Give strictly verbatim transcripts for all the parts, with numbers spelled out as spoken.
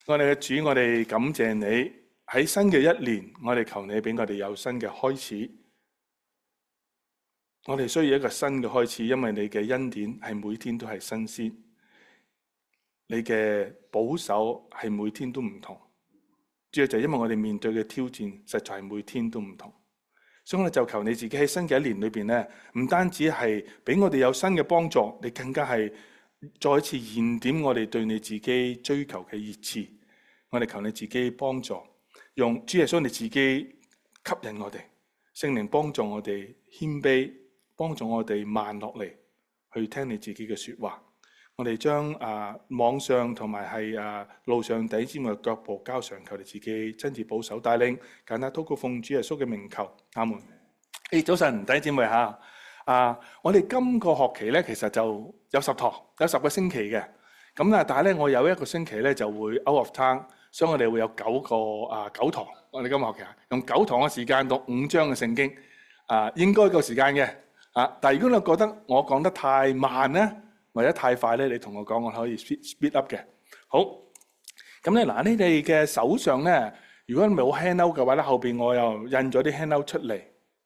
我哋嘅主，我哋感謝你喺新嘅一年，我哋求你俾我哋有新嘅開始。我哋需要一個新嘅開始，因為你嘅恩典係每天都係新鮮，你嘅保守係每天都唔同。主要就係因為我哋面對嘅挑戰實在係每天都唔同，所以我哋就求你自己喺新嘅一年裏邊咧，唔單止係俾我哋有新嘅幫助，你更加係再一次燃點我哋對你自己追求嘅熱熾。我哋求你自己幫助，用主耶穌你自己吸引我哋，聖靈幫助我哋謙卑，幫助我哋慢落嚟去聽你自己嘅說話。我哋將啊網上同埋係啊路上弟兄姊妹嘅腳步交上，求你自己親自保守帶領。簡單禱告奉主耶穌嘅名求，阿門。誒，早晨弟兄姊妹吓，啊我哋今個學期咧其實就有十堂，有十個星期嘅。咁啊，但係咧我有一個星期咧就會 out of town。所以我哋會有九個啊九堂，我哋今日學期用九堂嘅時間讀五章嘅聖經，啊應該夠時間嘅，啊！但係如果你覺得我講得太慢咧，或者太快咧，你同我講，我可以 speed speed up 嘅。好，咁咧嗱，你哋嘅手上咧，如果冇 handout 嘅話咧，後邊我又印咗啲 handout 出嚟。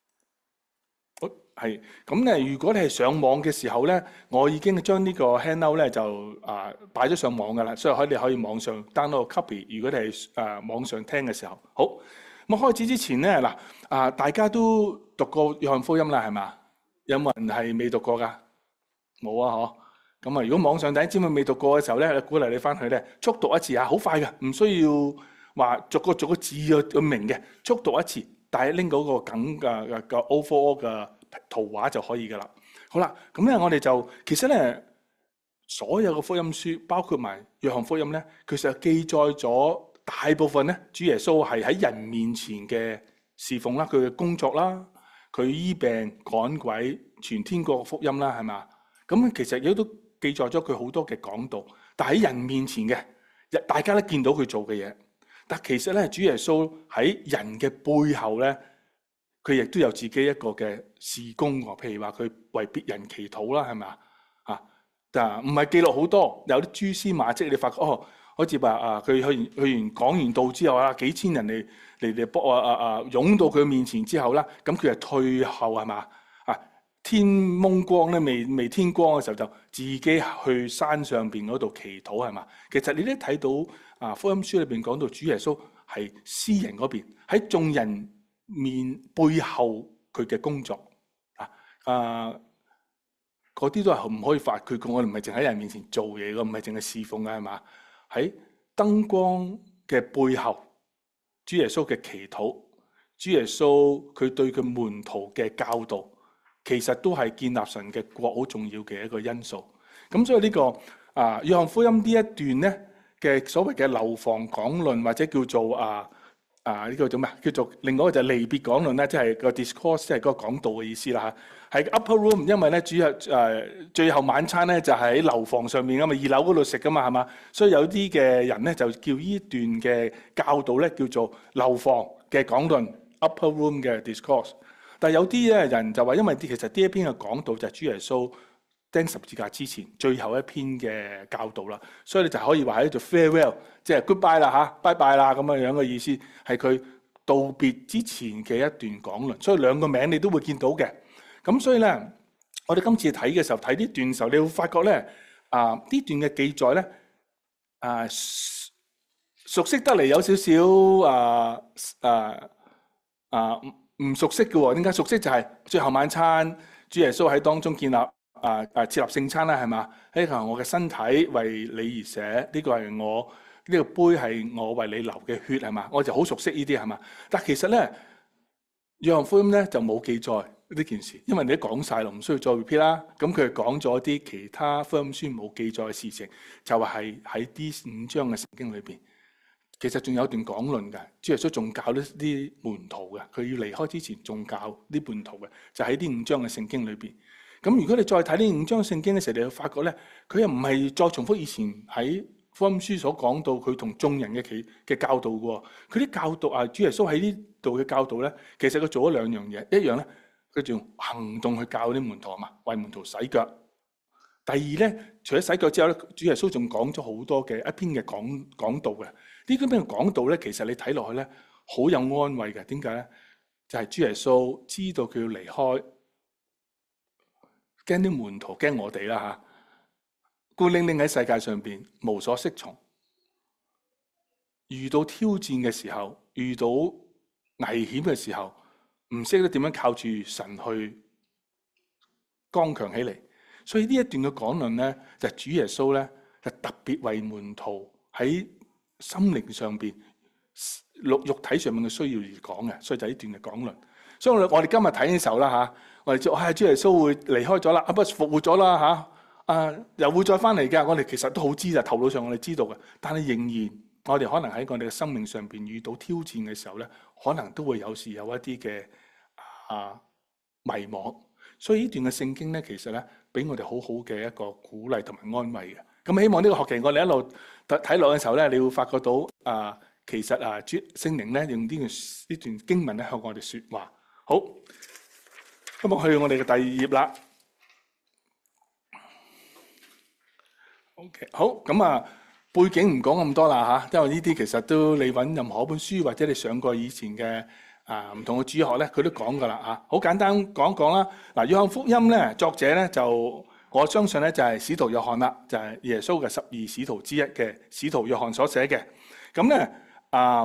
係咁咧，如果你係上網嘅時候咧，我已經將呢個 handout 咧就啊擺咗上網噶啦，所以可以你可以網上 download copy。如果你係誒網上聽嘅時候，好咁開始之前咧嗱啊，大家都讀過約翰福音啦，係嘛？有冇人係未讀過㗎？冇啊，嗬。咁啊，如果網上第一節目未讀過嘅時候咧，鼓勵你翻去咧速讀一次啊，好快嘅，唔需要話逐個逐個字去明嘅，速讀一次，但係拎嗰個梗嘅嘅嘅 overall 嘅圖畫就可以噶啦。好啦，咁咧我哋就其實咧所有嘅福音書，包括埋約翰福音咧，其實記載咗大部分咧，主耶穌係喺人面前嘅侍奉啦，佢嘅工作啦，佢醫病趕鬼、傳天國嘅福音啦，係嘛？咁其實亦都記載咗佢好多嘅講道，但喺人面前嘅，大家都見到佢做嘅嘢。但其實咧，主耶穌喺人嘅背後咧，佢亦都有自己一個嘅事工喎。譬如話佢為別人祈禱啦，係咪啊？但唔係記錄好多，有啲蛛絲馬跡，你發覺哦，好似話啊，佢去完去完講完道之後啊，幾千人嚟嚟嚟幫啊啊啊湧到佢面前之後啦，咁佢係退後係嘛？啊，天蒙光咧，未未天光嘅時候就自己去山上邊嗰度祈禱係嘛？其實你都睇到啊，福音書裏邊講到主耶穌係私人嗰邊，喺眾人面背後佢嘅工作啊啊，嗰啲都係唔可以發佢嘅。我哋唔係淨喺人面前做嘢嘅，唔係淨係侍奉嘅係嘛？喺燈光嘅背後，主耶穌嘅祈禱，主耶穌佢對佢門徒嘅教導，其實都係建立神嘅國好重要嘅一個因素。咁所以呢、這個啊約翰福音呢一段咧嘅所謂嘅樓房講論，或者叫做啊啊呢、這個叫咩？叫做另外一個就係離別講論咧，即係個 discourse，即係嗰個講道嘅意思啦嚇。係 upper room，因為咧主日誒最後晚餐咧就喺樓房上面噶嘛，二樓嗰度食噶嘛，係嘛？所以有啲嘅人咧就叫呢段嘅教導咧叫做樓房嘅講論 upper room 嘅 discourse。但係有啲咧人就話，因為其實呢一篇嘅講道就係主耶穌釘十字架之前最後一篇嘅教導啦，所以你就可以話喺度 farewell， 即係 goodbye 啦嚇，拜拜啦咁樣樣嘅意思，係佢道別之前嘅一段講論。所以兩個名你都會見到嘅。咁所以咧，我哋今次睇嘅時候睇呢段嘅時候，你會發覺咧啊呢段嘅記載咧啊熟悉得嚟有少少啊啊啊唔熟悉嘅喎。點解熟悉？就係最後晚餐，主耶穌喺當中建立啊啊設立聖餐啦，係嘛？呢個係我嘅身體為你而捨，呢個係我呢個杯係我為你流嘅血，係嘛？我就好熟悉呢啲係嘛？但其實咧，約翰福音咧就冇記載呢件事，因為你都講晒咯，唔需要再 repeat 啦。咁佢講咗啲其他福音書冇記載嘅事情，就係喺呢五章嘅聖經裏邊。其實仲有一段講論嘅，主耶穌仲教呢啲門徒嘅，佢要離開之前仲教啲門徒嘅，就喺呢五章嘅聖經裏邊。咁如果你再睇呢五章聖經嘅時候，你會發覺咧，佢又唔係再重複以前喺福音書所講到佢同眾人嘅其嘅教導嘅。佢啲教導啊，主耶穌喺呢度嘅教導咧，其實佢做咗兩樣嘢，一樣咧，佢就用行動去教啲門徒啊嘛，為門徒洗腳。第二咧，除咗洗腳之後咧，主耶穌仲講咗好多嘅一篇嘅講講道嘅。 呢啲咩講道咧，其實你睇落去咧，好有安慰嘅。點解咧？就係主耶穌知道佢要離開，驚啲門徒驚我哋啦嚇，孤零零喺世界上邊無所適從，遇到挑戰嘅時候，遇到危險嘅時候，唔識得點樣靠住神去剛強起嚟。所以呢一段嘅講論咧，就係主耶穌咧，就特別為門徒喺心靈上邊、肉肉體上面嘅需要而講嘅，所以就呢段嘅講論。所以我哋今日睇嘅時候啦嚇，我哋就唉，主耶穌會離開咗啦，啊不復活咗啦嚇，啊又會再翻嚟嘅。我哋其實都好知嘅，頭腦上我哋知道嘅，但係仍然我哋可能喺我哋嘅生命上邊遇到挑戰嘅時候咧，可能都會有時有一啲嘅啊迷惘。所以呢段嘅聖經咧，其實咧俾我哋好好嘅一個鼓勵同埋安慰嘅。咁希望呢個學期我哋一路睇落嘅時候咧，你會發覺到啊，其實啊主聖靈咧用呢段呢段經文咧向我哋説話。好，咁我去我哋嘅第二頁啦。OK， 好，咁啊背景唔講咁多啦嚇，因為呢啲其實都你揾任何一本書或者你上過以前嘅啊唔同嘅主學咧，佢都講噶啦嚇。好簡單講一講啦。嗱，約翰福音咧作者咧就我相信咧就係使徒約翰啦，就係耶穌嘅十二使徒之一嘅使徒約翰所寫嘅。咁咧啊。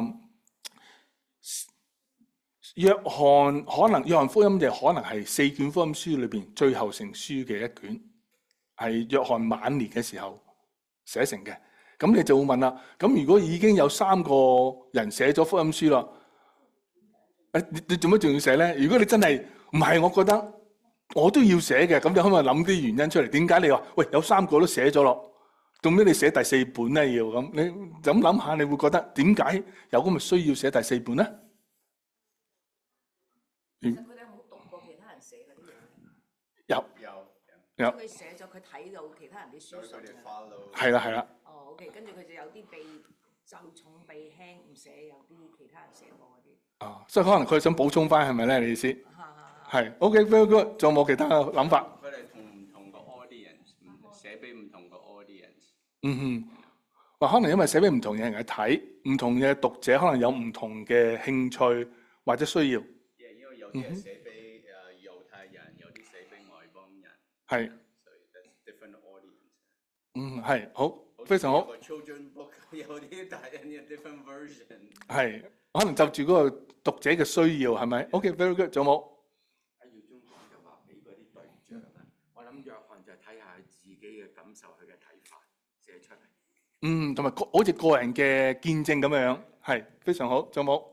約翰可能約翰福音就可能係四卷福音書裏邊最後成書嘅一卷，係約翰晚年嘅時候寫成嘅。咁你就會問啦，咁如果已經有三個人寫咗福音書啦，誒你你做乜仲要寫咧？如果你真係唔係，我覺得我都要寫嘅，咁你可唔可以諗啲原因出嚟？點解你話喂有三個都寫咗咯？做咩你寫第四本咧？要咁你咁諗下，你會覺得點解有咁嘅需要寫第四本咧？ 其實佢哋有冇讀過其他人寫嗰啲嘢？ 有有有。 佢寫咗，佢睇到其他人啲書信嘅。 係啦係啦。 哦 ，OK，跟住佢就有啲被就重被輕唔寫，有啲其他人寫過嗰啲。 哦，所以可能佢想補充翻係咪咧？你意思？ 係係。OK，very good。仲有冇其他嘅諗法？ 佢哋同唔同個 audience 寫俾唔同個 audience。 嗯哼。或可能因為寫俾唔同嘅人去睇，唔同嘅讀者可能有唔同嘅興趣或者需要。 有啲係寫俾誒猶太人，有啲寫俾外邦人。 係。 所以 that's different audience。 嗯，係好，非常好。 個 children book 有啲大人有 different version。 係，可能就住嗰個讀者嘅需要係咪 ？OK，very good，仲有冇？ 喺耀中講就話俾嗰啲對象啊，我諗約翰就睇下佢自己嘅感受，佢嘅睇法寫出嚟。 嗯，同埋個好似個人嘅見證咁樣，係非常好，仲有冇？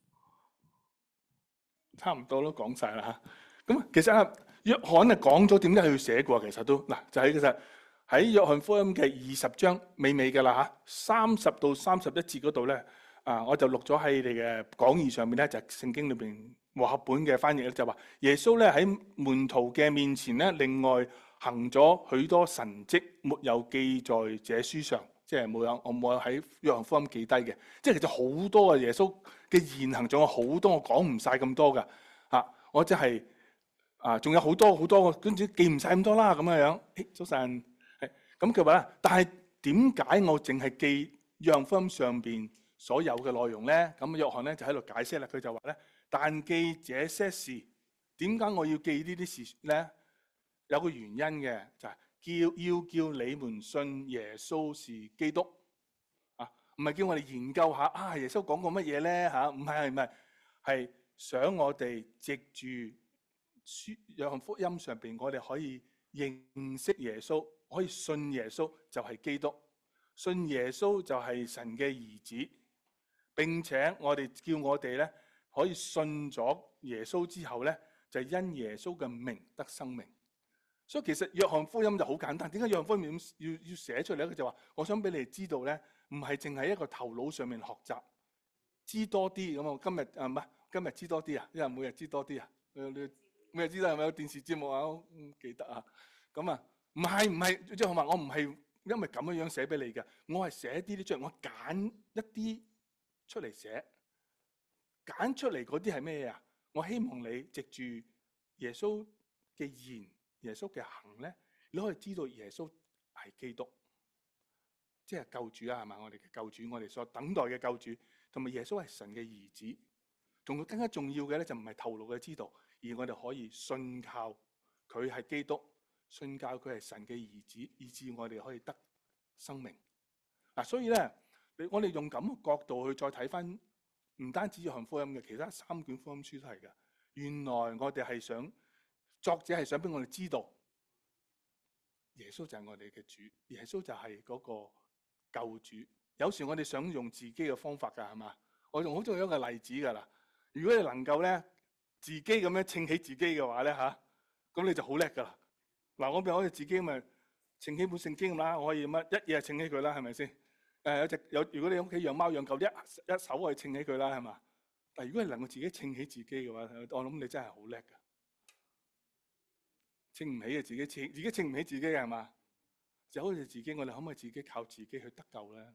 差唔多都講晒啦嚇，咁其實啊，約翰啊講咗點解佢要寫過，其實都嗱就係其實喺約翰福音嘅二十章尾尾嘅啦嚇，三十到三十一節嗰度咧，啊我就錄咗喺你嘅講義上面咧，就係聖經裏邊和合本嘅翻譯咧，就話耶穌咧喺門徒嘅面前咧，另外行咗許多神蹟，沒有記在這書上，即係冇有我冇喺約翰福音記低嘅，即係其實好多啊耶穌嘅言行仲有好多，我講唔晒咁多噶嚇，我即係啊，仲有好多好多，跟住記唔晒咁多啦咁樣樣。誒，早晨，係咁佢話咧，但係點解我淨係記約翰福音上邊所有嘅內容咧？咁約翰咧就喺度解釋啦，佢就話咧，但記這些事，點解我要記呢啲事咧？有個原因嘅，就係叫要叫你們信耶穌是基督。唔係叫我哋研究下啊，耶穌講過乜嘢咧嚇？唔係唔係，係想我哋藉住書約翰福音上邊，我哋可以認識耶穌，可以信耶穌就係基督，信耶穌就係神嘅兒子。並且我哋叫我哋咧可以信咗耶穌之後咧，就因耶穌嘅名得生命。所以其實約翰福音就好簡單。點解約翰福音要要寫出嚟咧？佢就話：我想俾你哋知道咧。唔係淨係一個頭腦上面學習，知多啲咁啊！今日啊唔係今日知多啲啊，因為每日知多啲啊，你你每日知道係咪有電視節目啊？唔、嗯、記得啊？咁啊，唔係唔係，即係話我唔係因為咁樣樣寫俾你嘅，我係寫啲啲出嚟，我揀一啲出嚟寫，揀出嚟嗰啲係咩啊？我希望你藉住耶穌嘅言、耶穌嘅行咧，你可以知道耶穌係基督。 即係救主啊，係嘛？我哋嘅救主，我哋所等待嘅救主，同埋耶穌係神嘅兒子。同佢更加重要嘅咧，就唔係頭腦嘅知道，而我哋可以信靠佢係基督，信靠佢係神嘅兒子，以致我哋可以得生命。嗱、啊，所以咧，我哋用咁嘅角度去再睇翻，唔單止約翰福音嘅，其他三卷福音書都係嘅。原來我哋係想作者係想俾我哋知道，耶穌就係我哋嘅主，耶穌就係嗰個救主。有時我哋想用自己嘅方法㗎，係嘛？我仲好中意一個例子㗎啦。如果你能夠咧自己咁樣稱起自己嘅話咧嚇，咁你就好叻㗎啦。嗱，我譬如我哋自己咪稱起本聖經啦，我可以乜一嘢稱起佢啦，係咪先？誒有隻有，如果你屋企養貓養狗，一一手可以稱起佢啦，係嘛？但係如果你能夠自己稱起自己嘅話，我諗你真係好叻㗎。稱唔起嘅自己，稱自己稱唔起自己嘅係嘛？就好似自己，我哋可唔可以自己靠自己去得救咧？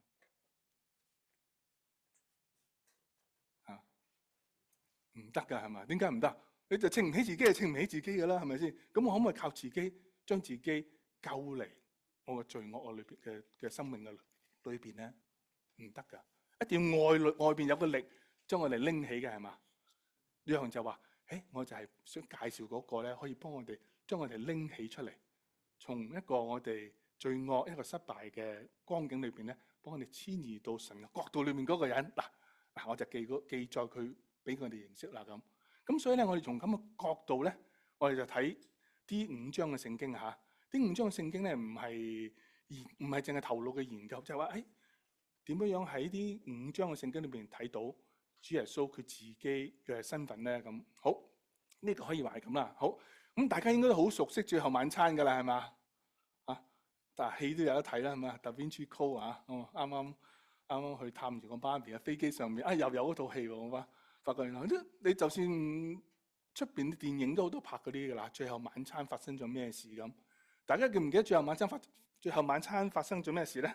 嚇，唔得㗎係嘛？點解唔得？你就稱唔起自己，就稱唔起自己㗎啦，係咪先？咁我可唔可以靠自己將自己救離我嘅罪惡我裏邊嘅嘅生命嘅裏邊咧？唔得㗎，一定要外外邊有個力將我哋拎起嘅係嘛？約翰就話：誒，我就係想介紹嗰個咧，可以幫我哋將我哋拎起出嚟，從一個我哋罪惡一個失敗嘅光景裏邊咧，幫我哋遷移到神嘅國度裏面嗰個人。嗱嗱，我就記嗰記載佢俾我哋認識啦咁。咁所以咧，我哋從咁嘅角度咧，我哋就睇啲五章嘅聖經嚇。啲五章嘅聖經咧，唔係研唔係淨係頭腦嘅研究，就係話誒點樣樣喺啲五章嘅聖經裏邊睇到主耶穌佢自己嘅身份咧。咁好，呢個可以話係咁啦。好，咁大家應該都好熟悉最後晚餐㗎啦，係嘛？啊，但係戲都有得睇啦，係嘛？Da Vinci Code 啊，啱啱啱啱去探住個媽咪喺飛機上面，啊又有嗰套戲喎，我話發覺原來你就算出邊啲電影都好多拍嗰啲㗎啦。最後晚餐發生咗咩事咁？大家記唔記得最後晚餐發最後晚餐發生咗咩事咧？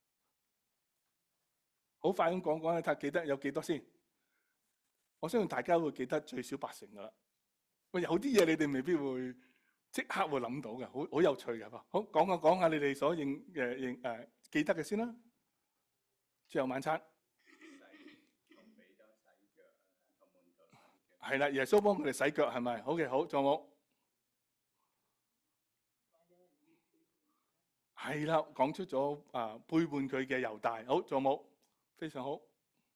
好快咁講講，睇下記得有幾多先。我相信大家會記得最少八成㗎啦。喂，有啲嘢你哋未必會即刻會諗到嘅，好好有趣嘅噃。好，講下講下你哋所認誒認誒記得嘅先啦。最後晚餐係啦，耶穌幫佢哋洗腳係咪？好嘅，好，仲有冇？係啦，講出咗啊背叛佢嘅猶大。好，仲有冇？非常好，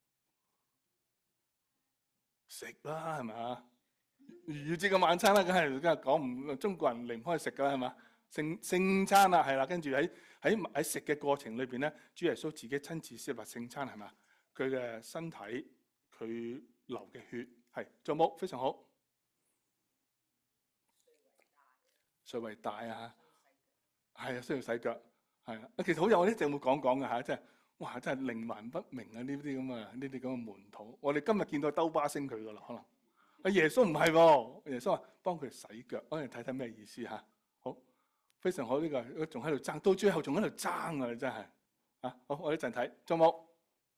食啦係咪啊？逾越節嘅晚餐啦，梗係梗係講唔中國人離唔開食㗎啦，係嘛？聖聖餐啦，係啦，跟住喺喺喺食嘅過程裏邊咧，主耶穌自己親自設立聖餐係嘛？佢嘅身體，佢流嘅血係，仲有冇？非常好，誰為大啊？係啊，需要洗腳係啊。其實好有我一直會講講嘅嚇，真係哇，真係靈魂不明啊！呢啲咁啊，呢啲咁嘅門徒，我哋今日見到兜巴星佢噶啦，可能。阿耶穌唔係喎，耶穌話幫佢洗腳，我哋睇睇咩意思嚇。好，非常好，呢個仲喺度爭，到最後仲喺度爭啊！真係啊，好，我一陣睇，仲有冇？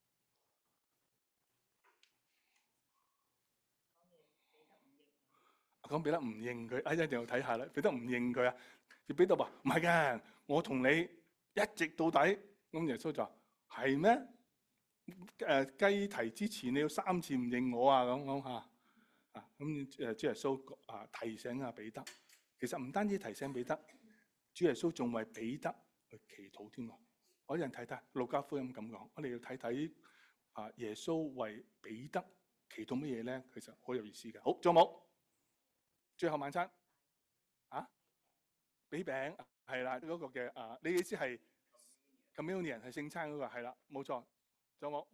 講彼得唔認佢，哎，一定要睇下啦。彼得唔認佢啊，彼得話唔係嘅，我同你一直到底。咁耶穌就話係咩？誒雞啼之前你要三次唔認我啊！咁講嚇。啊，咁誒主耶穌啊提醒阿彼得，其實唔單止提醒彼得，主耶穌仲為彼得去祈禱添啊！我一陣睇睇路加福音咁講，我哋要睇睇啊耶穌為彼得祈禱乜嘢咧？其實好有意思嘅。好，仲有冇？最後晚餐啊，俾餅係啦，嗰個嘅啊，你意思係 communion 係聖餐嗰個係啦，冇錯。仲有冇？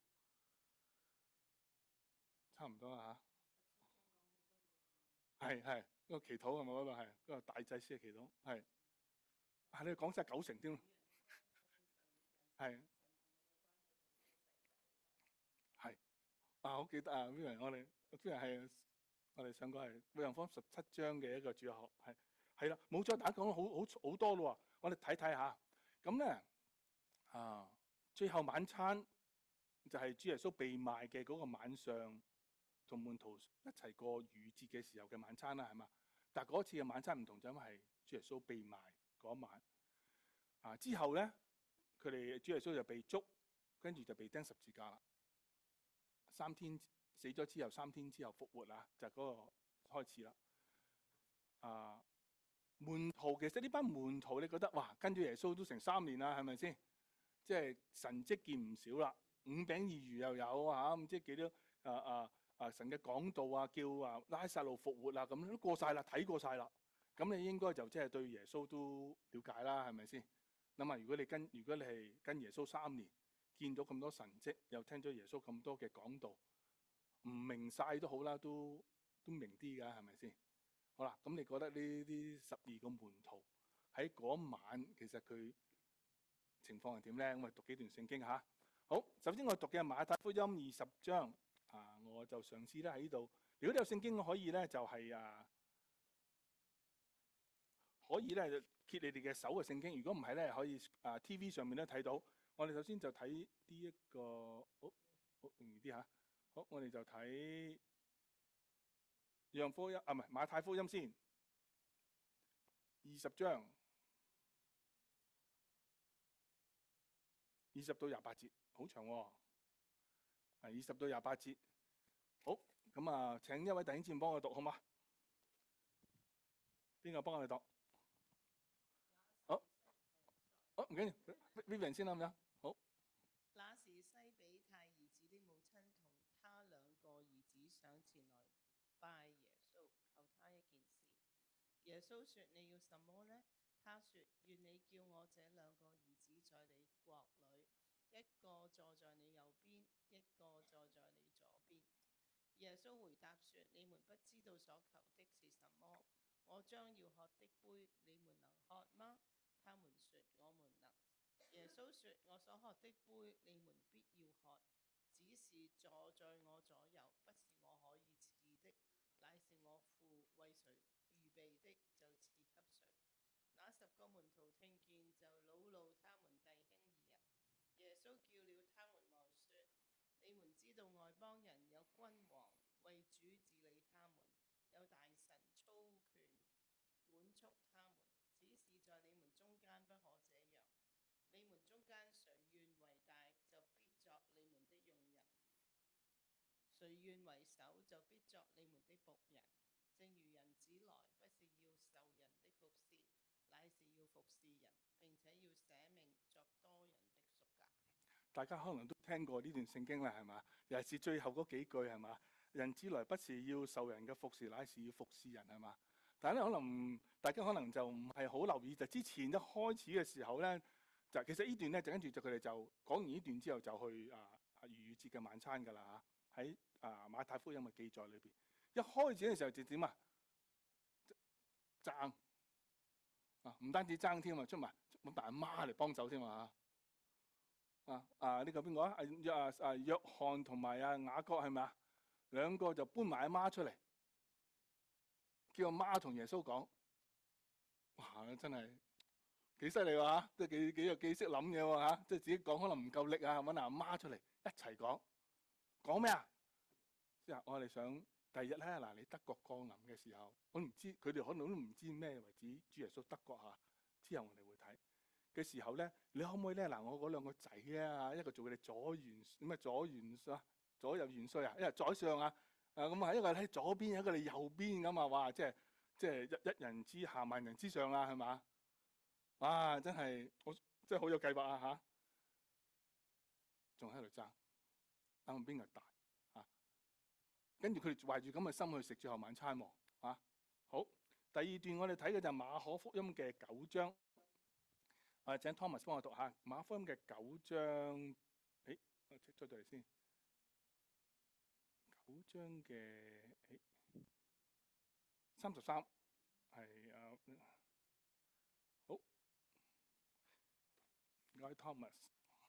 差唔多啦嚇。係係嗰個祈禱係咪嗰個係嗰個大祭司嘅祈禱係啊？你講晒九成添，係係啊！好記得啊！呢樣我哋呢樣係我哋上個係《約翰福音》十七章嘅一個主學係係啦，冇錯，大家講得好好好多咯喎！我哋睇睇下咁咧啊，最後晚餐就係主耶穌被賣嘅嗰個晚上。同門徒一齊過逾節嘅時候嘅晚餐啦，係嘛？但係嗰次嘅晚餐唔同，就因為係主耶穌被賣嗰晚啊。之後咧， 佢哋主耶穌就被捉，跟住就被釘十字架啦。三天死咗之後，三天之後復活啊，就係嗰個開始啦。啊，門徒其實呢班門徒，你覺得哇，跟住耶穌都成三年啦，係咪先？即係神蹟見唔少啦，五餅二魚又有嚇，咁即係幾多啊啊啊神嘅講道啊，叫啊拉撒路復活啊，咁都過晒啦，睇過晒啦。咁你應該就即係對耶穌都了解啦，係咪先？諗下如果你跟如果你係跟耶穌三年，見到咁多神蹟，又聽咗耶穌咁多嘅講道，唔明晒都好啦，都都明啲㗎，係咪先？好啦，咁你覺得呢啲十二個門徒喺嗰晚其實佢情況係點咧？咁啊讀幾段聖經嚇。好，首先我讀嘅馬太福音二十章啊，我就嘗試咧喺呢度。如果你有聖經可以咧，就係、是、啊可以咧揭你哋嘅手嘅聖經。如果唔係咧，可以啊 T V 上面咧睇到。我哋首先就睇呢一個，好好容易啲嚇。好，我哋就睇約翰福音啊，唔係馬太福音先，二十章二十到廿八節，好長喎、哦。係二十到廿八節。好，咁啊，請一位弟兄姊妹幫我讀好嗎？邊個幫我哋讀？好，好唔緊要 ，Vivian 先啦，咁樣。好。 那時西比泰兒子的母親同他兩個兒子上前來拜耶穌，求他一件事。耶穌說：你要什麼呢？他說：願你叫我這兩個兒子在你國裏，一個坐在你右邊，一個坐在你左邊。耶穌回答說：你們不知道所求的是什麼。我將要喝的杯，你們能喝嗎？他們說：我們能。耶穌說：我所喝的杯，你們必要喝，只是坐在我左右，不是我可以賜的，乃是我父為誰預備的，就賜給誰。那十個門徒聽見，就惱怒他們弟兄二人。耶穌叫了他們來說：你們知道外邦人有君王為主治理他們，有大臣操權管束他們，只是在你們中間不可這樣。你們中間誰願為大，就必作你們的用人；誰願為首，就必作你們的僕人。正如人子來，不是要受人的服侍，乃是要服侍人，並且要捨命作多人的贖價。 大家可能都聽過呢段聖經啦，係嘛？尤其是最後嗰幾句係嘛？人子來不是要受人嘅服侍，乃是要服侍人係嘛？但係咧，可能大家可能就唔係好留意，就之前一開始嘅時候咧。就其實呢段咧，就跟住就佢哋就講完呢段之後，就去啊啊逾越節嘅晚餐㗎啦嚇。喺啊馬太福音嘅記載裏邊，一開始嘅時候就點啊爭啊，唔單止爭添啊，出埋揾埋阿媽嚟幫手添啊啊啊！呢個邊個啊？啊啊約翰同埋啊雅各係咪啊？兩個就搬埋阿媽出嚟，叫阿媽同耶穌講：哇！真係〜幾犀利喎嚇，即係幾幾有幾識諗嘢喎嚇，即係自己講可能唔夠力啊，揾阿媽出嚟一齊講，講咩啊？即係我哋想第二日咧，嗱你德國降臨嘅時候，我唔知佢哋可能都唔知咩為止主耶穌德國嚇，之後我哋會睇嘅時候咧，你可唔可以咧嗱？我嗰兩個仔啊，一個做佢哋左元咩左元帥啊，左右元帥啊，一個宰相啊，啊咁啊一個喺左邊，一個喺右邊咁啊，哇！即係即係一一人之下萬人之上啦，係嘛？哇！真係我真係好有計劃啊嚇，仲喺度爭，等邊個大嚇？跟住佢哋懷住咁嘅心去食最後晚餐喎嚇。好，第二段我哋睇嘅就係馬可福音嘅九章。啊，請 Thomas 幫我讀下馬可福音嘅九章。誒，我出咗嚟先。九章嘅誒三十三係啊。好。Thomas，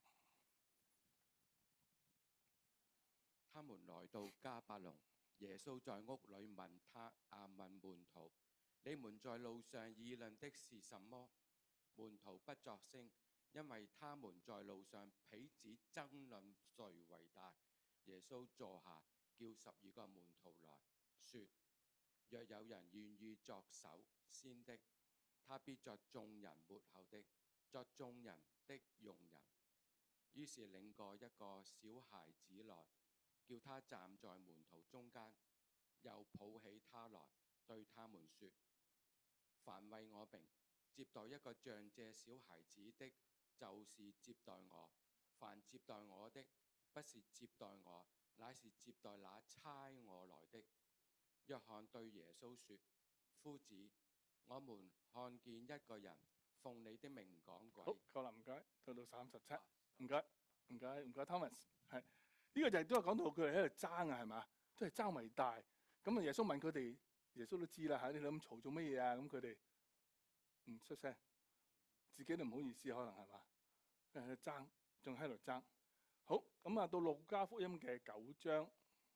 他們來到迦百農，耶穌在屋裏問他啊問門徒：你們在路上議論的是什麼？門徒不作聲，因為他們在路上彼此爭論誰為大。耶穌坐下，叫十二個門徒來說：若有人願意作首先的，他必作眾人末後的，作眾人的用人。於是領過一個小孩子來，叫他站在門徒中間，又抱起他來，對他們說：凡為我名接待一個像這小孩子的，就是接待我；凡接待我的，不是接待我，乃是接待那差我來的。約翰對耶穌說：夫子，我們看見一個人奉你的名趕鬼。 好，夠啦，唔該，到到三十七，唔該，唔該，唔該，Thomas， 係呢個就係都係講到佢哋喺度爭啊，係嘛，都係爭為大。咁啊，耶穌問佢哋，耶穌都知啦嚇，你咁嘈做乜嘢啊？咁佢哋唔出聲，自己都唔好意思，可能係嘛，誒爭，仲喺度爭。好，咁啊，到路加福音嘅九章，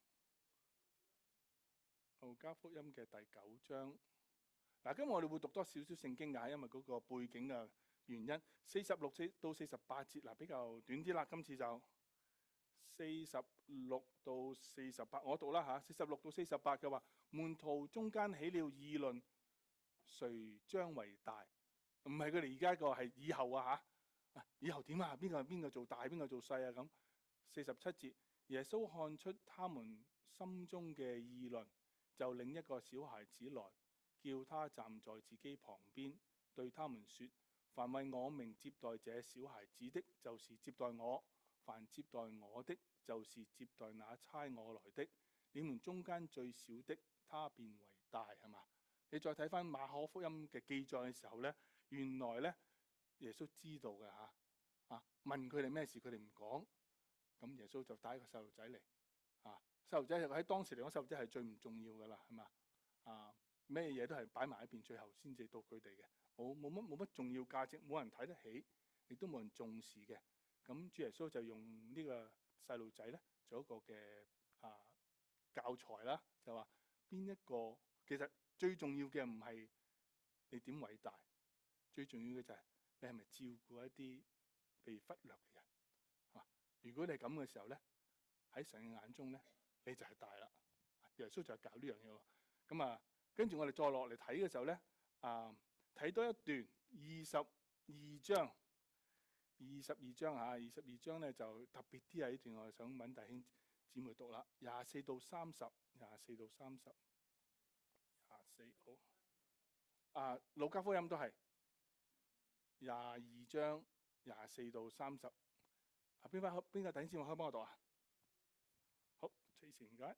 路加福音嘅第九章。嗱，今日我哋會讀多少少聖經㗎，因為嗰個背景嘅原因。四十六到四十八節，嗱比較短啲啦。今次就四十六到四十八，我讀啦嚇。四十六到四十八嘅話，門徒中間起了議論，誰將為大？唔係佢哋而家個，係以後啊嚇。以後點啊？邊個邊個做大？邊個做細啊？咁四十七節，耶穌看出他們心中嘅議論，就領一個小孩子來，叫他站在自己旁邊，對他們說：凡為我名接待這小孩子的，就是接待我；凡接待我的，就是接待那差我來的。你們中間最小的，他便為大，係嘛？你再睇翻馬可福音嘅記載嘅時候呢，原來呢，耶穌知道嘅嚇，啊問佢哋咩事，佢哋唔講，咁耶穌就帶一個細路仔嚟，啊細路仔喺當時嚟講，細路仔係最唔重要噶啦，係嘛？啊咩嘢都係擺埋一邊，最後先至到佢哋嘅，冇冇乜冇乜重要價值，冇人睇得起，亦都冇人重視嘅。咁主耶穌就用呢個細路仔咧做一個嘅啊教材啦，就話邊一個其實最重要嘅唔係你點偉大，最重要嘅就係你係咪照顧一啲被忽略嘅人。啊，如果你係咁嘅時候咧，喺神嘅眼中咧，你就係大啦。耶穌就係教呢樣嘢喎。咁啊，跟住我哋再落嚟睇嘅時候咧，啊睇多一段二十二章，二十二章嚇，二十二章咧就特別啲啊！呢段我想揾弟兄姊妹讀啦，廿四到三十，廿四到三十，廿四好。啊，路加福音都係廿二章廿四到三十。啊，邊翻邊個弟兄姊妹可以幫我讀啊？好，隨時唔該。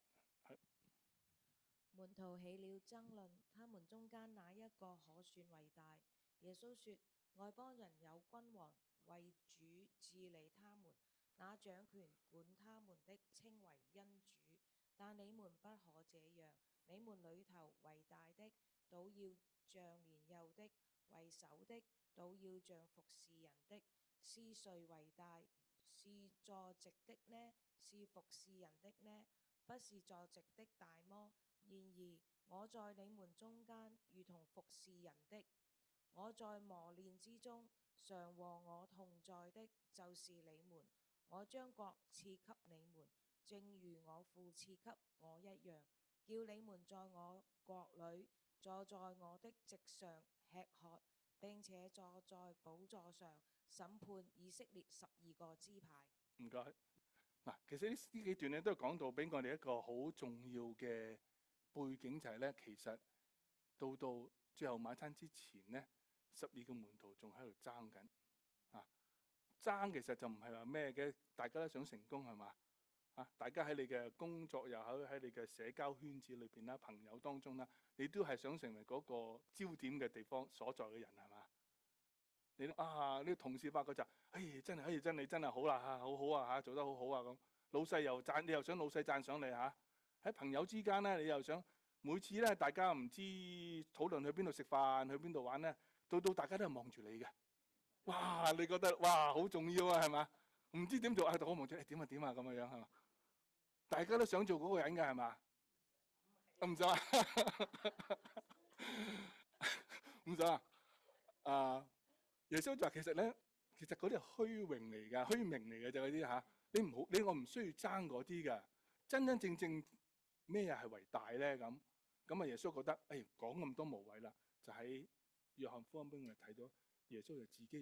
門徒起了爭論，他們中間哪一個可算為大？耶穌說：外邦人有君王為主治理他們，那掌權管他們的稱為恩主。但你們不可這樣，你們裏頭為大的，倒要像年幼的；為首的，倒要像服侍人的。是誰為大？是坐席的呢？是服侍人的呢？不是坐席的大麼？然而我在你們中間如同服侍人的。我在磨練之中，常和我同在的就是你們。我將國賜給你們，正如我父賜給我一樣，叫你們在我國裏坐在我的席上吃喝，並且坐在寶座上審判以色列十二個支派。 唔該。嗱，其實呢呢幾段咧都係講到俾我哋一個好重要嘅背景，就係咧，其實到到最後晚餐之前咧，十二個門徒仲喺度爭緊啊！爭其實就唔係話咩嘅，大家都想成功係嘛啊！大家喺你嘅工作又好，喺你嘅社交圈子裏邊啦、朋友當中啦，你都係想成為嗰個焦點嘅地方所在嘅人係嘛？你啊，呢個同事發覺就，哎，真係，哎，真係真係好啦嚇，好好啊嚇，做得好好啊咁。老細又讚，你又想老細讚賞你嚇。喺朋友之間咧，你又想每次咧，大家唔知討論去邊度食飯，去邊度玩咧，到到大家都係望住你嘅。哇！你覺得哇好重要啊係嘛？唔知點做啊？我望住你點啊點啊咁嘅樣係嘛？大家都想做嗰個人㗎係嘛？唔想啊？唔想啊？啊！耶穌就話其實咧，其實嗰啲係虛榮嚟㗎，虛名嚟嘅就嗰啲嚇。你唔好，你我唔需要爭嗰啲㗎。真真正正咩嘢係為大咧？咁咁啊！耶穌覺得，誒講咁多無謂啦，就喺約翰福音俾我哋睇到，耶穌就自己用行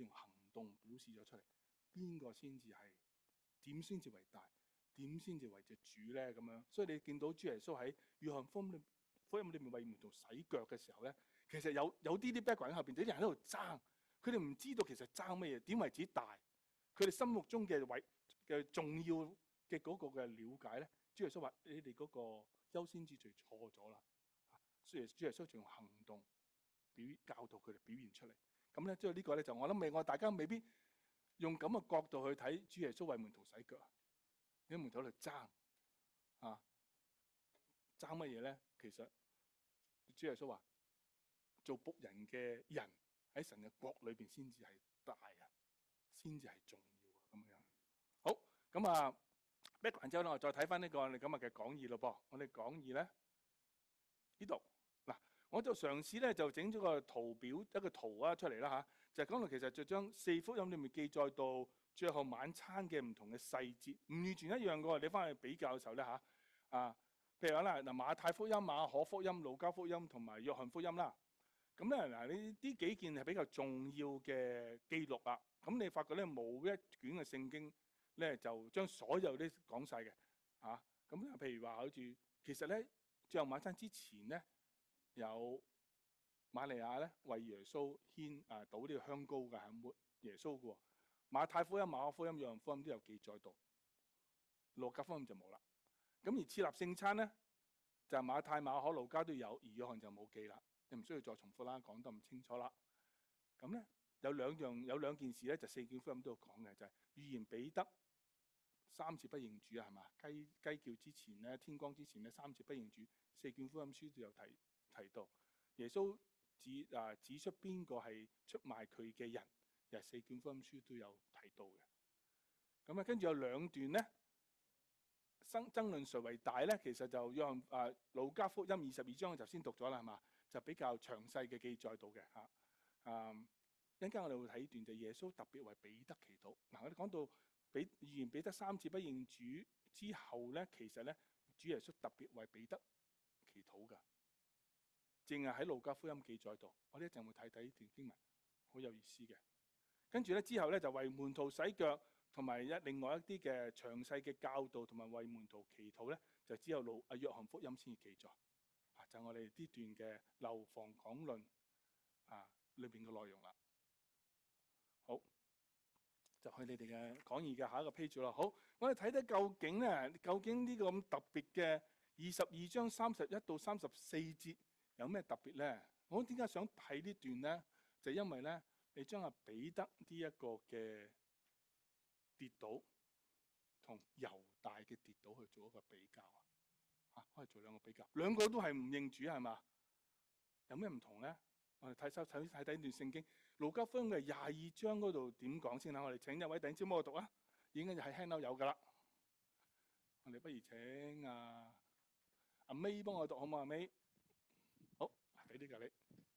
動表示咗出嚟，邊個先至係點先至為大，點先至為隻主咧咁樣。所以你見到主耶穌喺約翰福音福音裏面為門徒洗腳嘅時候咧，其實有有啲啲 background 喺後邊，啲人喺度爭，佢哋唔知道其實爭乜嘢，點為止大，佢哋心目中嘅位嘅重要嘅嗰個嘅了解咧，主耶穌話：你哋嗰個優先之序錯咗啦。所以主耶穌就用行動表教導佢哋表現出嚟。咁咧，即係呢個咧就我諗未，我大家未必用咁嘅角度去睇主耶穌為門徒洗腳。啲門徒喺度爭啊，爭乜嘢咧？其實主耶穌話：做僕人嘅人喺神嘅國裏邊先至係大啊，先至係重要啊，咁樣。好，咁啊 background 之後咧，我再睇翻呢個我哋今日嘅講義咯噃。我哋講義咧呢度嗱，我就嘗試咧就整咗個圖表一個圖啊出嚟啦嚇，就係講到其實就將四福音裏面記載到最後晚餐嘅唔同嘅細節，唔完全一樣嘅喎。你翻去比較嘅時候咧嚇啊，譬如話啦嗱，馬太福音、馬可福音、路加福音同埋約翰福音啦。咁咧嗱，呢呢幾件係比較重要嘅記錄啦。咁你發覺咧冇一卷嘅聖經咧就將所有啲講晒嘅嚇。咁譬如話好似其實咧最後晚餐之前咧有瑪利亞咧為耶穌獻啊倒呢個香膏嘅係抹耶穌嘅喎。馬太福音、馬可福音、約翰福音都有記載到，路加福音就冇啦。咁而設立聖餐咧就係馬太、馬可、路加都有，而約翰就冇記啦。你唔需要再重複啦，講得唔清楚啦。咁咧有兩樣有兩件事咧，就四卷福音都有講嘅，就係、是、預言彼得三次不認主啊，係嘛？雞雞叫之前咧，天光之前咧，三次不認主。四卷福音書都有提提到，耶穌指啊指出邊個係出賣佢嘅人，又係四卷福音書都有提到嘅。咁啊，跟住有兩段咧，爭爭論誰為大咧，其實就讓啊路加福音二十二章就先讀咗啦，係嘛？就比較詳細嘅記載到嘅嚇。啊，一陣間我哋會睇段就耶穌特別為彼得祈禱。嗱，我哋講到彼預言彼得三次不認主之後咧，其實咧主耶穌特別為彼得祈禱㗎，淨係喺路加福音記載到。我哋一陣會睇睇呢段經文，好有意思嘅。跟住咧之後咧就為門徒洗腳，同埋一另外一啲嘅詳細嘅教導，同埋為門徒祈禱咧，就只有路啊約翰福音先至記載。啊，就係我哋呢段嘅樓房講論啊裏邊嘅內容啦。好，就去你哋嘅講義嘅下一個 page 啦。好，我哋睇睇究竟咧，究竟呢個咁特別嘅二十二章三十一到三十四節有咩特別咧？我點解想睇呢段咧？就因為咧，你將阿彼得呢一個嘅跌倒同猶大嘅跌倒去做一個比較啊！嚇，可以做兩個比較，兩個都係唔認主係嘛？有咩唔同咧？我哋睇收睇睇睇段聖經，路加福音嘅廿二章嗰度點講先啦？我哋請一位弟兄姊妹讀啊，已經係 handle 有噶啦。我哋不如請阿阿 May 幫我讀好唔好？阿 May， 好，俾啲㗎你。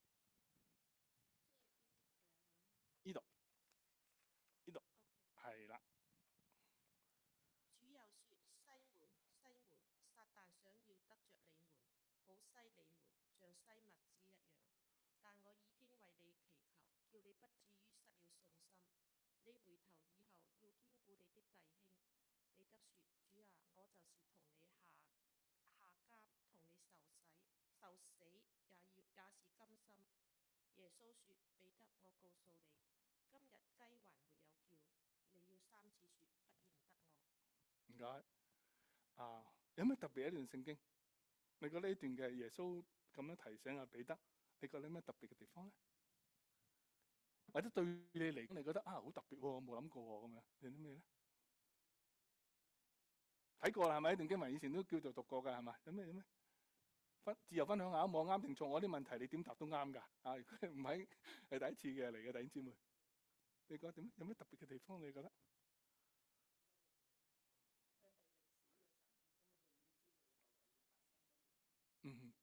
呢度，呢度，係啦。 主又說：西門，西門，撒但想要得着你們，好篩你們，像篩麥子一樣。但我已經為你祈求，叫你不至於失了信心。你回頭以後，要堅固你的弟兄。彼得說：主啊，我就是同你下下監，同你受洗、受死，也要也是甘心。耶穌說：彼得，我告訴你，今日雞還沒有叫，你要三次說不認得我。 唔該。啊，有咩特別一段聖經？你覺得呢段嘅耶穌咁樣提醒阿彼得，你覺得有咩特別嘅地方咧？或者對你嚟講，你覺得啊好特別喎，我冇諗過喎咁樣，有啲咩咧？睇過啦，係咪？呢段經文以前都叫做讀過㗎，係咪？有咩有咩？分自由分享下，冇啱定錯，我啲問題你點答都啱㗎。啊，唔係係第一次嘅嚟嘅弟兄姊妹，你覺得點？有咩特別嘅地方？你覺得？嗯。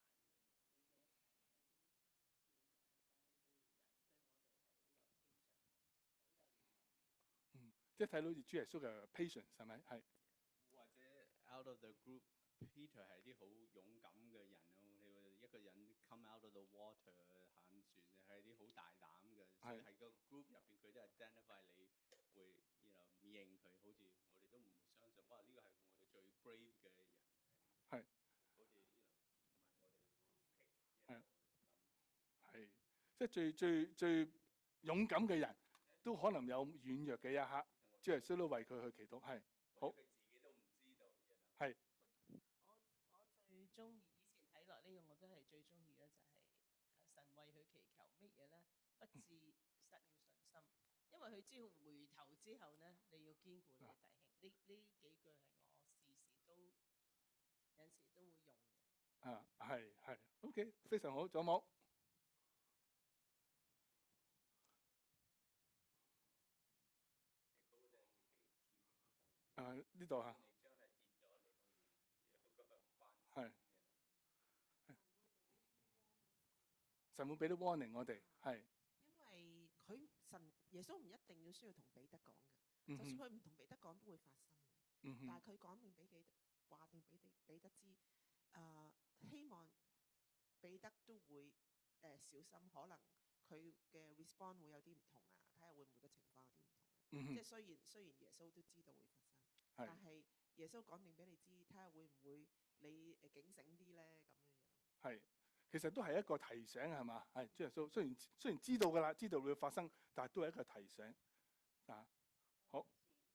嗯，即係睇到主耶穌嘅 patience 係咪？係。 或者 out of the group，Peter 係啲好勇敢嘅人咯。你話一個人 come out of the water 行船係啲好大膽嘅， 係喺個 group 入邊佢都 identify 你會 you know 唔認佢，好似我哋都唔會相信，哇！呢個係我哋最 brave 嘅人， 係好似 you know 同埋我哋會 pick 係諗。 係，即係最最最勇敢嘅人都可能有軟弱嘅一刻，主耶穌都為佢去祈禱。係好佢自己都唔知道， 係我我最中意以前睇落呢個，我真係最中意咧，就係神為佢祈求乜嘢咧？不致失了信心，因為佢知道回頭之後咧，你要堅固你嘅弟兄。呢呢幾句係我時時都有時都會用嘅。 啊，係係 OK， 非常好，仲有冇？啊，呢度啊，係係神會俾啲 warning 我哋，係因為佢神耶穌唔一定要需要同彼得講嘅， 嗯就算哼佢唔同彼得講都會發生嘅。 嗯哼但係佢講定俾彼得話定俾彼彼得知，誒、呃、希望彼得都會誒、呃、小心，可能佢嘅 respond 會有啲唔同啊，睇下會唔會個情況有啲唔同啊。 嗯哼即係雖然雖然耶穌都知道會發生， 係但係耶穌講定俾你知，睇下會唔會你誒警醒啲咧咁樣樣。 係，其實都係一個提醒係嘛？係，主耶穌雖然雖然知道㗎啦，知道會發生，但係都係一個提醒啊。好，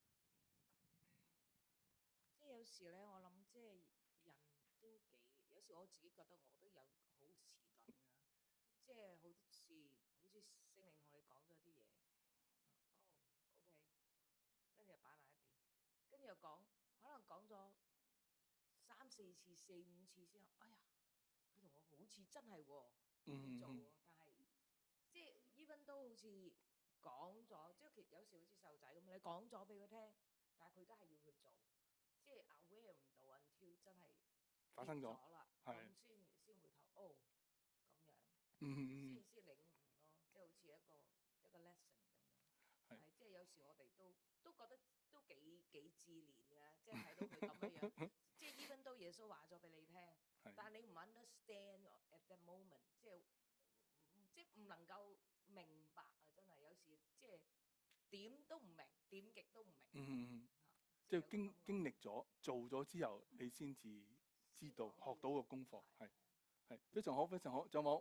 即係有時咧，我諗即係人都幾有時我自己覺得我都有好遲鈍㗎，即係好多時好似聖靈同你講咗啲嘢，哦，OK，跟住又擺埋一邊，跟住又講，可能講咗三四次、四五次之後，哎呀，佢同我好似真係喎嗯做喎，但係即係 even 都好似講咗，即係其有時好似細路仔咁，你講咗俾佢聽，但係佢都係要去做。即係 aware 唔到 until 真係發生咗啦， 係咁先先回頭，哦咁樣， 嗯嗯先先領悟咯，即係好似一個一個 lesson 咁樣。 係係即係有時我哋都都覺得都幾幾自憐嘅，即係睇到佢咁嘅樣，即係 even 都耶穌話咗俾你聽， 係但係你唔 understand at that moment，即係即係唔能夠明白啊！真係有時即係點都唔明，點極都唔明。 嗯嗯嗯。即係經經歷咗做咗之後，你先至知道學到個功課，係係非常好，非常好。仲有冇？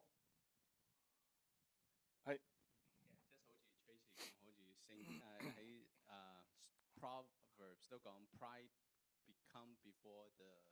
係即係好似 Tracy 講，好似聖誒喺誒 Proverbs 都講 pride become before the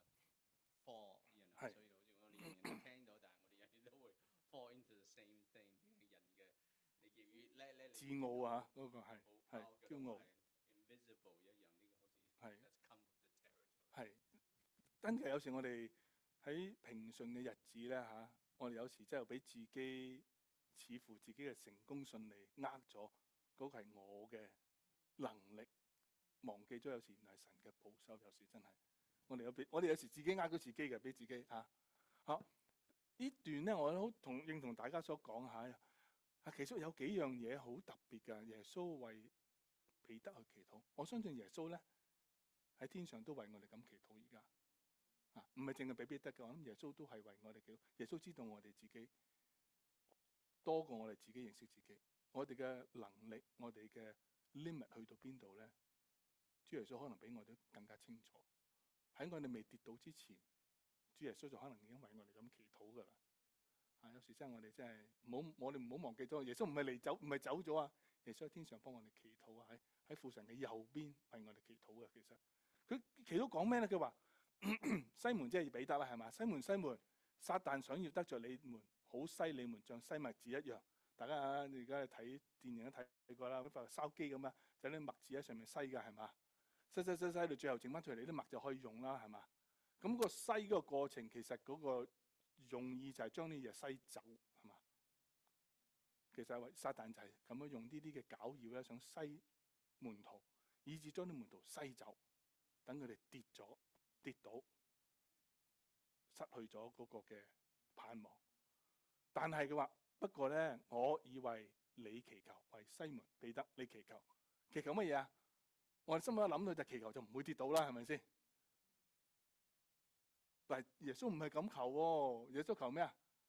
fall，you know， 係所以好似我哋人人都聽到，但係我哋人人都會 fall into the same thing。人嘅你越越叻咧， 自傲啊，嗰個係係好驕傲。 invisible 一樣，呢個好似係 that's come with the territory。 係，真係有時我哋喺平順嘅日子咧嚇，我哋有時真係俾自己似乎自己嘅成功順利呃咗，嗰個係我嘅能力，忘記咗有時原來係神嘅保守。有時真係我哋有俾我哋有時自己呃咗自己嘅，俾自己嚇嚇。呢段咧我都好同認同大家所講下啊，其實有幾樣嘢好特別嘅。耶穌為彼得去祈禱，我相信耶穌咧喺天上都為我哋咁祈禱而家啊，唔係淨係俾彼得嘅，我諗耶穌都係為我哋祈禱。耶穌知道我哋自己多過我哋自己認識自己，我哋嘅能力，我哋嘅 limit 去到邊度咧？主耶穌可能比我哋更加清楚。喺我哋未跌倒之前，主耶穌就可能已經為我哋咁祈禱噶啦。啊，有時真係我哋真係唔好，我哋唔好忘記咗，耶穌唔係離走，唔係走咗啊！耶穌喺天上幫我哋祈禱啊，喺喺父神嘅右邊為我哋祈禱嘅。其實佢祈禱講咩咧？佢話西門即係彼得啦，係嘛？西門西門，撒旦想要得着你們，好篩你們像篩麥子一樣。大家啊，你而家睇電影都睇過啦，嗰塊燒機咁啊，就啲麥子喺上面篩㗎，係嘛？篩篩篩篩到最後剩翻出嚟，你啲麥就可以用啦，係嘛？咁個篩嗰個過程其實嗰個用意就係將呢嘢篩走，係嘛？其實係撒旦就係咁樣用呢啲嘅攪擾咧，想篩門徒，以致將啲門徒篩走，等佢哋跌咗、跌倒，失去咗嗰個嘅盼望。但係佢話：不過咧，我以為你祈求為西門彼得，你祈求祈求乜嘢啊？我哋心裏一諗到就祈求就唔會跌倒啦，係咪先？但係耶穌唔係咁求喎，耶穌求咩啊？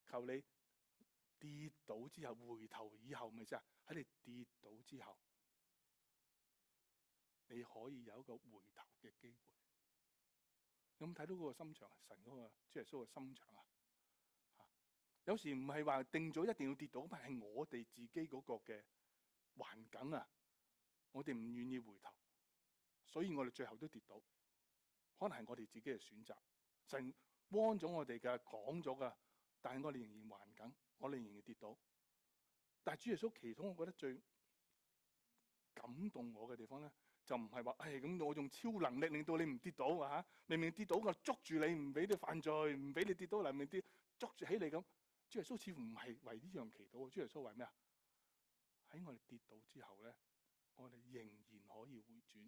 求你跌倒之後回頭以後，咪先啊？喺你跌倒之後，你可以有一個回頭嘅機會。有冇睇到嗰個心腸啊？神嗰個主耶穌嘅心腸啊！嚇，有時唔係話定咗一定要跌倒，但係我哋自己嗰個嘅環境啊，我哋唔願意回頭，所以我哋最後都跌倒。可能係我哋自己嘅選擇。神warn咗我哋嘅，講咗噶，但係我哋仍然還緊，我哋仍然跌倒。但係主耶穌祈禱，我覺得最感動我嘅地方咧，就唔係話，誒咁我用超能力令到你唔跌倒啊嚇！明明跌倒我捉住你，唔俾你犯罪，唔俾你跌倒，明明跌捉住起你咁。主耶穌似乎唔係為呢樣祈禱，主耶穌為咩啊？喺我哋跌倒之後咧，我哋仍然可以回轉。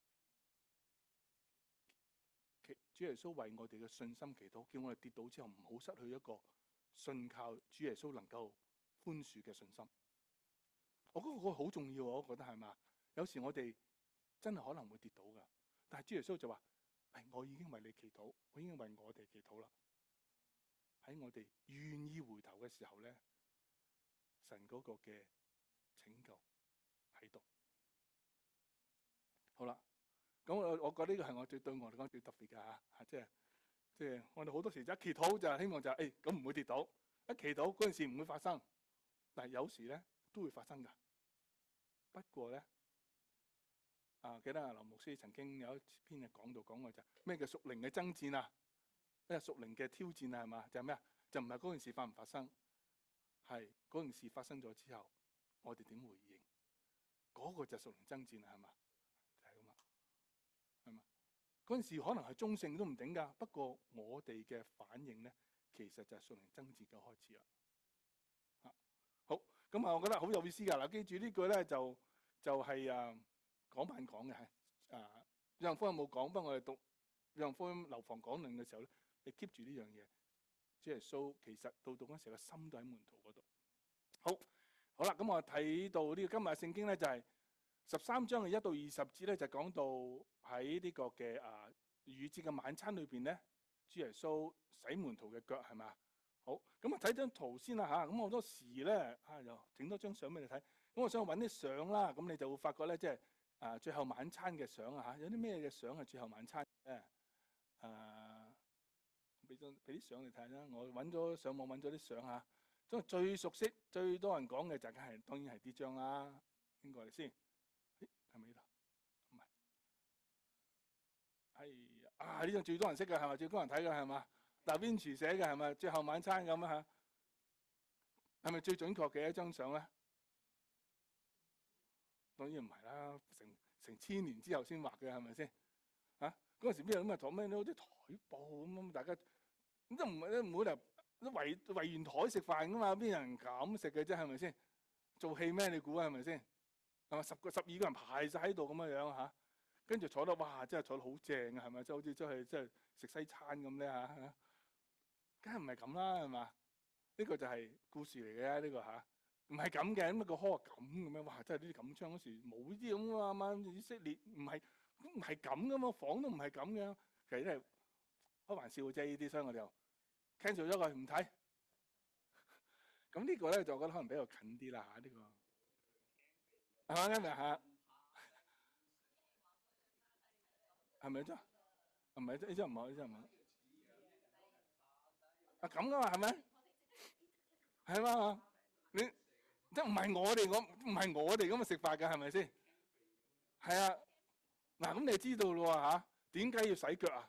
主耶穌為我哋嘅信心祈禱，叫我哋跌倒之後唔好失去一個信靠主耶穌能夠寬恕嘅信心。我覺得嗰個好重要，我覺得係嘛？有時我哋真係可能會跌倒噶，但係主耶穌就話：誒，我已經為你祈禱，我已經為我哋祈禱啦。喺我哋願意回頭嘅時候咧，神嗰個嘅拯救喺度。好啦。咁我我覺得呢個係我最對我嚟講最特別嘅嚇，即係即係我哋好多時一祈禱就係希望就係誒咁唔會跌倒，一祈禱嗰陣時唔會發生，但係有時咧都會發生㗎。不過咧，啊記得啊劉牧師曾經有一篇嘅講道講過就係咩叫屬靈嘅爭戰啊，咩屬靈嘅挑戰啊係嘛？就係咩啊？就唔係嗰件事發唔發生，係嗰件事發生咗之後，我哋點回應？嗰、嗰個就係屬靈爭戰係嘛？係嘛？嗰陣時可能係中性都唔頂㗎，不過我哋嘅反應咧，其實就係屬靈爭戰嘅開始啦。啊，好，咁啊，我覺得好有意思㗎。嗱，記住呢句咧就就係啊講版講嘅係啊，約翰福音冇講，不過我哋讀約翰福音樓房講論嘅時候咧，你 keep 住呢樣嘢。主耶穌其實到到嗰陣時個心都喺門徒嗰度。好，好啦，咁我睇到呢個今日嘅聖經咧就係、是。十三章嘅一到二十節咧，就講到喺呢個嘅啊逾越節嘅晚餐裏邊咧，主耶穌洗門徒嘅腳係嘛？好，咁啊睇張圖先啦嚇。咁好多時咧啊又整多張相俾你睇。咁我想揾啲相啦，咁你就會發覺咧，即係啊最後晚餐嘅相啊嚇，有啲咩嘅相係最後晚餐咧？啊，俾張俾啲相你睇啦。我揾咗上網揾咗啲相嚇，咁最熟悉、最多人講嘅就梗係當然係呢張啦。邊個嚟先？係咪呢度？唔係，係啊！呢張最多人識嘅係咪？最多人睇嘅係嘛？嗱，Vinci寫嘅係咪？最後晚餐咁啊嚇，係咪最準確嘅一張相咧？當然唔係啦，成成千年之後先畫嘅係咪先？嚇嗰陣時邊有咁嘅台咩？好似台布咁，大家咁都唔係都唔會嚟都圍圍完台食飯噶嘛？邊有人咁食嘅啫？係咪先？做戲咩？你估係咪先？係嘛？十個十二個人排晒喺度咁樣樣嚇，跟住坐得哇，真係坐得好正啊，係咪？即係好似真係即係食西餐咁咧嚇，梗係唔係咁啦，係嘛？呢個就係故事嚟嘅呢個嚇，唔係咁嘅。咁啊個殼咁咁樣，哇！真係呢啲咁槍嗰時冇呢啲咁啊嘛，以色列唔係唔係咁噶嘛，房都唔係咁嘅，其實都係開玩笑嘅啫。呢啲所以我哋又 cancel 咗佢唔睇。咁呢個咧就覺得可能比較近啲啦嚇，呢個。係嘛？啱咪嚇？係咪啫？唔係啫？呢張唔好，呢張唔好。啊咁噶嘛？係咪？係嘛？你即係唔係我哋咁？唔係我哋咁嘅食法㗎？係咪先？係啊。嗱，咁你知道咯喎嚇？點解要洗腳啊？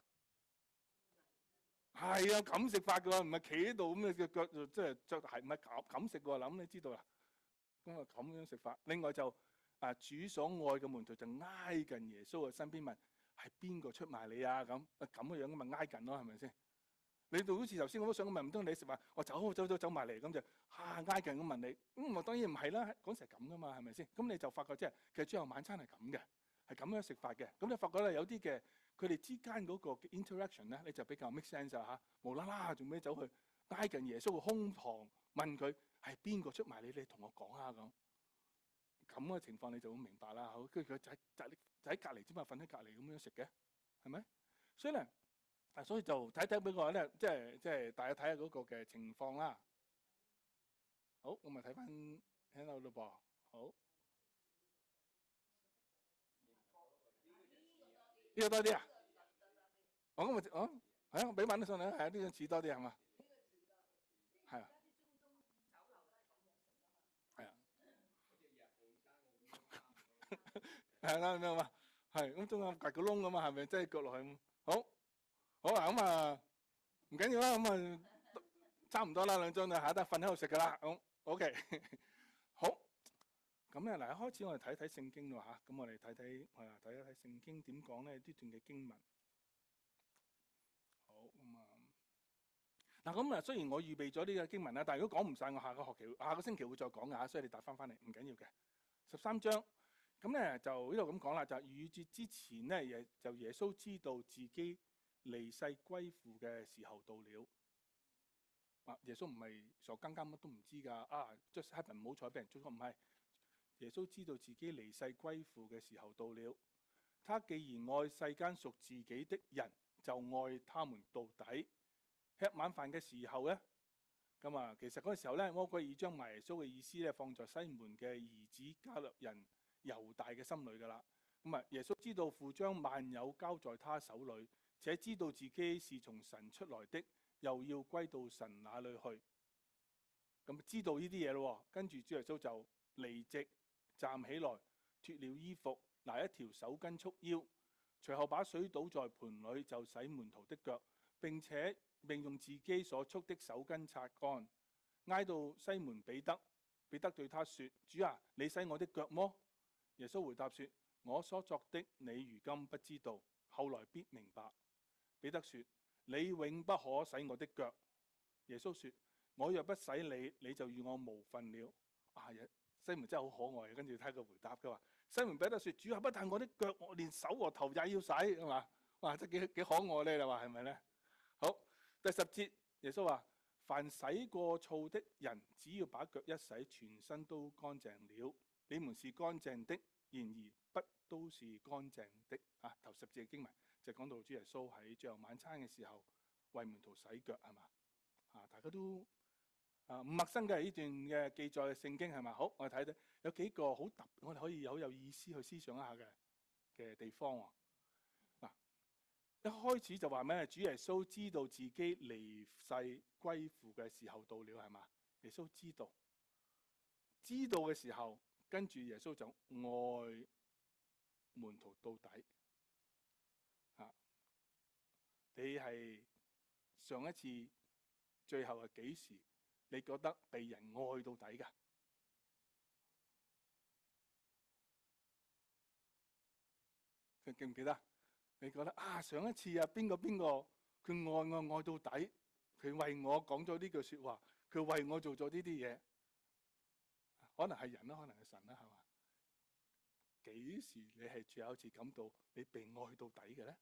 係啊，咁食法㗎喎，唔係企喺度咁嘅腳就即係著鞋，唔係咁咁食喎。嗱，咁你知道啦。咁啊咁樣食法。另外就啊，主所愛嘅門徒就挨近耶穌嘅身邊問：係邊個出賣你啊？咁啊咁嘅樣咁咪挨近咯，係咪先？你到好似頭先我都想問，唔通你食飯，我走走走走埋嚟咁就啊挨近咁問你？咁我當然唔係啦，嗰時係咁噶嘛，係咪先？咁你就發覺即係其實最後晚餐係咁嘅，係咁樣食法嘅。咁你發覺咧有啲嘅佢哋之間嗰個嘅 interaction 咧，你就比較 make sense 啊嚇，無啦啦做咩走去挨近耶穌嘅胸膛問佢係邊個出賣你？你同我講下咁。咁嘅情況你就會明白啦。好，跟住佢就喺就喺隔離之嘛，瞓喺隔離咁樣食嘅，係咪？所以咧，啊，所以就睇睇俾我咧，即係即係大家睇下嗰個嘅情況啦。 好，咁咪睇翻喺度咯噃。好，呢個多啲啊？我咁咪哦，係啊，我俾慢啲上嚟啊，係啊，呢個似多啲係嘛？係啊，係啊，係啦，明嘛？係咁，中間夾個窿咁啊，係咪即係腳落去咁？好，好啊，咁啊唔緊要啦，咁啊差唔多啦，兩張就下得瞓喺度食噶啦。好 ，OK， 好。咁咧嗱，一開始我哋睇睇聖經咯嚇，咁我哋睇睇啊睇一睇聖經點講咧？呢段嘅經文。好咁啊，嗱咁啊，雖然我預備咗呢個經文啦，但係如果講唔晒，我下個學期、下個星期會再講㗎，所以你帶翻翻嚟唔緊要嘅。十三章，咁咧就呢度咁講啦，就係逾越節之前咧，耶就耶穌知道自己離世歸父嘅時候到了。啊，耶穌唔係傻更更乜都唔知㗎，啊，just happen 唔好彩俾人捉咗，唔係。耶穌知道自己離世歸父嘅時候到了。他既然愛世間屬自己的人，就愛他們到底。吃晚飯嘅時候咧，咁啊，其實嗰個時候咧，魔鬼已將埋耶穌嘅意思咧放在西門嘅兒子加略人猶大嘅心裏㗎啦。咁啊，耶穌知道父將萬有交在他手裏，且知道自己是從神出來的，又要歸到神那裏去。咁知道呢啲嘢咯，跟住主耶穌就離席站起來，脫了衣服，拿一條手巾束腰，隨後把水倒在盆裏，就洗門徒的腳，並且並用自己所束的手巾擦乾。挨到西門彼得，彼得對他說：主啊，你洗我的腳麼？耶穌回答說：我所作的，你如今不知道，後來必明白。彼得說：你永不可洗我的腳。耶穌說：我若不洗你，你就與我無分了。啊，西門真係好可愛，跟住睇佢回答，佢話：西門彼得說：主啊，不但我的腳，我連手和頭也要洗，係嘛？哇，真係幾幾可愛咧！你話係咪咧？好，第十節，耶穌話：凡洗過澡的人，只要把腳一洗，全身都乾淨了。你們是乾淨的，然而不都是乾淨的。啊，頭十節嘅經文就講到主耶穌喺最後晚餐嘅時候為門徒洗腳，係嘛？啊，大家都啊唔陌生嘅呢段嘅記載嘅聖經係嘛？好，我哋睇睇有幾個好特別，我哋可以有有意思去思想一下嘅嘅地方喎。嗱，一開始就話咩？主耶穌知道自己離世歸父嘅時候到了，係嘛？耶穌知道，知道嘅時候，跟住耶穌就愛門徒到底。啊，你係上一次最後係幾時？你覺得被人愛到底㗎？佢記唔記得？你覺得啊，上一次啊，邊個邊個佢愛我愛到底，佢為我講咗呢句説話，佢為我做咗呢啲嘢，可能係人啦，可能係神啦，係嘛？幾時你係最後一次感到你被愛到底嘅咧？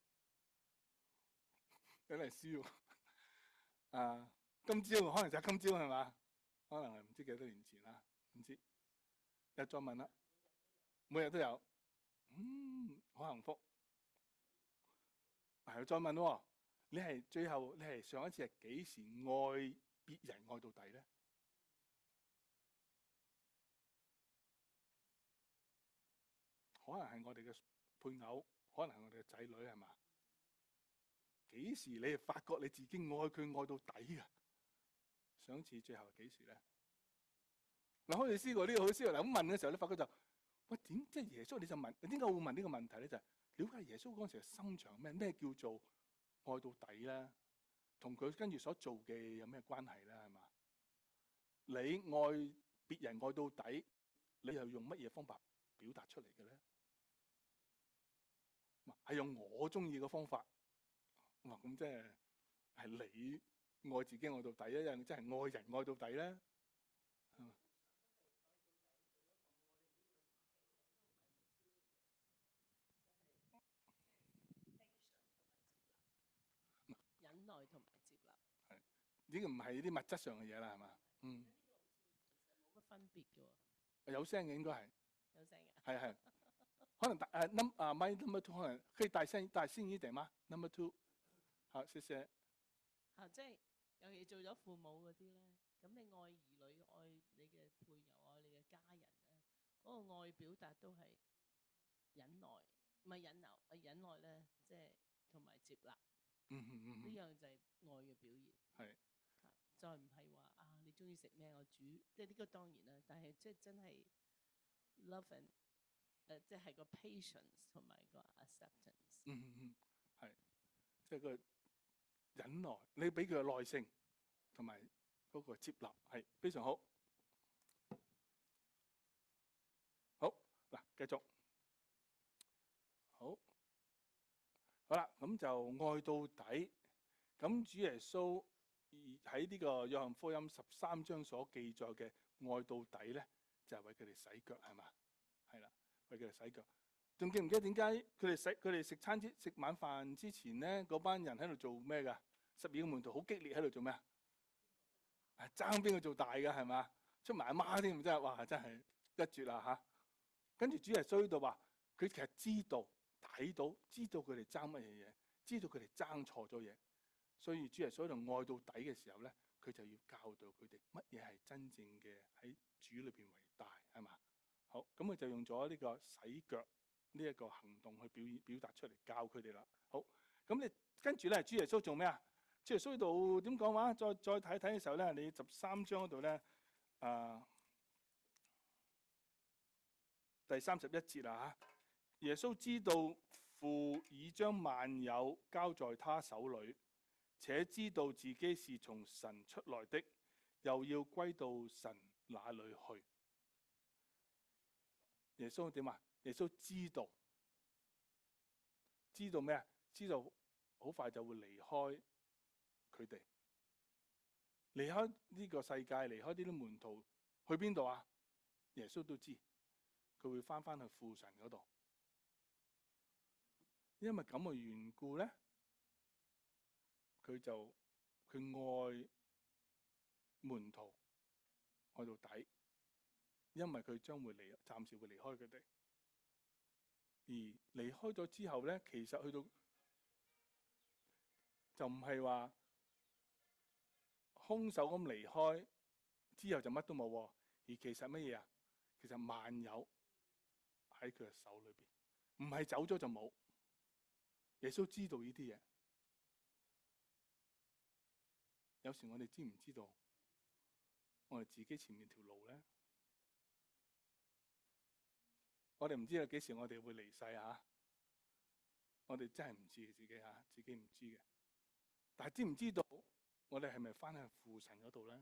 真係笑啊！今朝可能就係今朝係嘛？可能係唔知幾多年前啦，唔知。又再問啦，每日都有，嗯，好幸福。係又再問喎，你係最後你係上一次係幾時愛別人愛到底咧？可能係我哋嘅配偶，可能係我哋嘅仔女，係嘛？幾時你係發覺你自己愛佢愛到底嘅？上次最後係幾時咧？嗱，好似思過呢個好思過，嗱咁問嘅時候咧，發覺就喂點即係耶穌你就問，點解會問呢個問題咧？就係、是、了解耶穌嗰陣時嘅心腸咩？咩叫做愛到底咧？同佢跟住所做嘅有咩關係咧？係嘛？你愛別人愛到底，你又用乜嘢方法表達出嚟嘅咧？係用我中意嘅方法。哇！咁即係係你愛自己愛到底一樣，即係愛人愛到底咧。 忍耐同埋接納。 係呢個唔係啲物質上嘅嘢啦，係嘛？嗯。 冇乜分別嘅喎。 有聲嘅應該係。 有聲嘅。 係係。可能大誒 num 啊 my number two 可能可以大聲大聲一點嗎 ？Number two。好，謝謝。 啊，即係尤其做咗父母嗰啲咧，咁你愛兒女、愛你嘅嗰個愛表達都係忍耐，唔係忍耐，誒忍耐咧，即係同埋接納， 嗯嗯嗯呢樣就係愛嘅表現。 係啊再唔係話啊，你中意食咩我煮，即係呢個當然啦。但係即係真係 love and 誒，即係個 patience 同埋個 acceptance。 嗯嗯嗯係，即係個忍耐，你俾佢嘅耐性同埋嗰個接納係非常好。好嗱，繼續好，好啦，咁就愛到底。咁主耶穌喺呢個約翰福音十三章所記載嘅愛到底咧，就係為佢哋洗腳，係嘛？係啦，為佢哋洗腳。仲記唔記得點解佢哋洗佢哋食餐之食晚飯之前咧，嗰班人喺度做咩㗎？十二個門徒好激烈喺度做咩啊？係爭邊個做大㗎係嘛？出埋阿媽添，真係哇！真係一絕啦嚇。跟住主耶穌呢度話，佢其實知道睇到，知道佢哋爭乜嘢嘢，知道佢哋爭錯咗嘢。所以主耶穌喺度愛到底嘅時候咧，佢就要教導佢哋乜嘢係真正嘅喺主裏邊為大，係嘛？好，咁佢就用咗呢個洗腳呢一個行動去表表達出嚟，教佢哋啦。好，咁你跟住咧，主耶穌做咩啊？主耶穌呢度點講話？再再睇睇嘅時候咧，你十三章嗰度咧，啊第三十一節啦嚇。耶穌知道父已將萬有交在他手裏，且知道自己是從神出來的，又要歸到神那裏去。耶穌點啊？耶穌知道，知道咩啊？知道好快就會離開佢哋，離開呢個世界，離開呢啲門徒，去邊度啊？耶穌都知，佢會翻返去父神嗰度。因為咁嘅緣故咧，佢就佢愛門徒愛到底，因為佢將會離，暫時會離開佢哋。而離開咗之後咧，其實去到就唔係話空手咁離開之後就乜都冇，而其實乜嘢啊？其實萬有喺佢嘅手裏邊，唔係走咗就冇。耶穌知道呢啲嘢，有時我哋知唔知道我哋自己前面條路咧？我哋唔知道幾時我哋會離世嚇，我哋真係唔知自己嚇，自己唔知嘅。但係知唔知道我哋係咪翻去父神嗰度咧？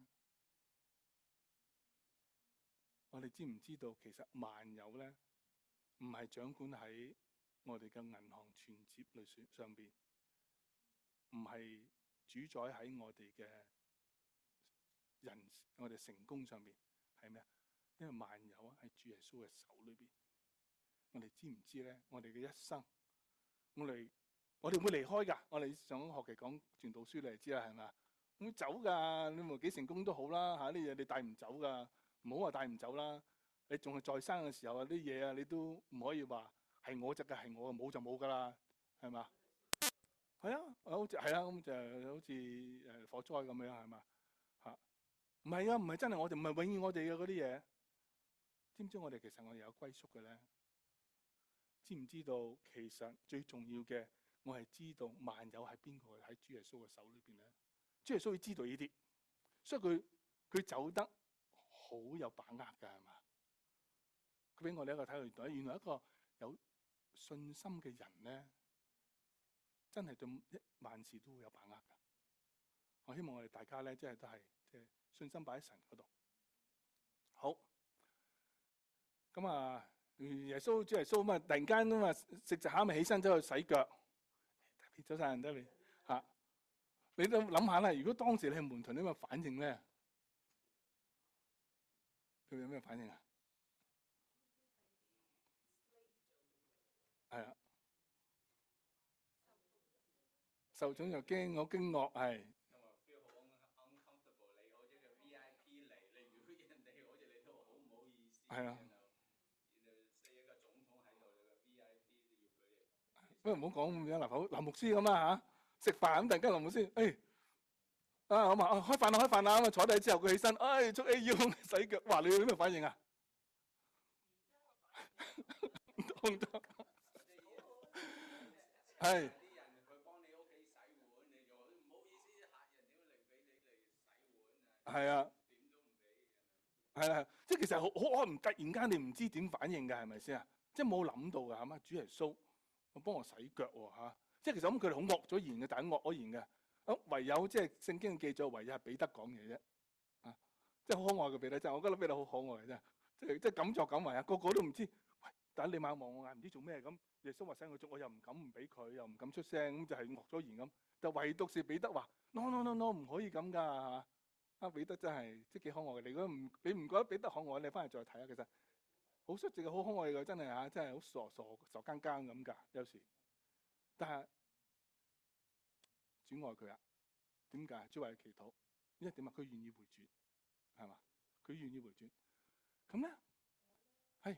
我哋知唔知道其實萬有咧唔係掌管喺我哋嘅銀行存摺裏上邊，唔係主宰喺我哋嘅人，我哋成功上邊係咩啊？因為萬有啊喺主耶穌嘅手裏邊。我哋知唔知咧？我哋嘅一生，我哋我哋會離開㗎。我哋上學期講傳道書你就知啦，係咪啊？會走㗎，你無幾成功都好啦嚇，啲嘢你帶唔走㗎，唔好話帶唔走啦。你仲係在生嘅時候啊，啲嘢啊，你都唔可以話係我執嘅，係我冇就冇㗎啦，係嘛？係啊，好似係啊，咁就好似誒火災咁樣係嘛嚇？唔係啊，唔係真係我哋，唔係永遠我哋嘅嗰啲嘢。知唔知我哋其實我哋有歸宿嘅咧？知唔知道其實最重要嘅，我係知道萬有係邊個喺主耶穌嘅手裏邊咧？主耶穌要知道呢啲，所以佢佢走得好有把握㗎，係嘛？佢俾我哋一個睇到，原來一個有信心嘅人咧，真係對一萬事都會有把握㗎。我希望我哋大家咧，即係都係即係信心擺喺神嗰度。好，咁啊。耶穌主耶穌咁啊，突然間咁啊食隻蝦咪起身走去洗腳，早晒人得你嚇。你都諗下啦，如果當時你係門徒，你有咩反應咧？佢有咩反應啊？係啊，受寵又驚，我驚愕係。 因為 feel 好 uncomfortable，你好似個 V I P 嚟，你如果人哋好似你都好唔好意思。 係啊。不過唔好講咁樣，嗱好林牧師咁啦嚇，食飯咁突然間林牧師，誒啊咁啊開飯啦開飯啦咁啊坐低之後佢起身，誒捉起腰洗腳，哇你有咩反應啊？ 唔得，係啲人佢幫你屋企洗碗，你就唔好意思，客人點會嚟俾你嚟洗碗啊？ 係啊， 點都唔俾。 係啦，即係其實好好可能突然間你唔知點反應㗎，係咪先啊？即係冇諗到㗎，係嘛？主耶穌，我幫我洗腳喎嚇，即係其實咁佢哋好惡咗言嘅，但係惡咗言嘅。咁唯有即係聖經記載，唯有係彼得講嘢啫，啊，即係好可愛嘅彼得真係，我覺得彼得好可愛真係，即係即係敢作敢為啊！個個都唔知，喂，但係你猛望我眼，唔知做咩咁。耶穌話洗我腳，我又唔敢唔俾佢，又唔敢出聲，咁就係惡咗言咁。但唯獨是彼得話：no no no no，唔可以咁㗎，係嘛？啊，彼得真係即係幾可愛嘅。你如果唔你唔覺得彼得可愛，你翻嚟再睇下，其實好率直嘅，好可愛嘅，真係嚇，真係好傻傻傻更更咁㗎，有時。但係主愛佢啊，點解？主為佢祈禱，因為點啊？佢願意回轉，係嘛？佢願意回轉，咁咧係。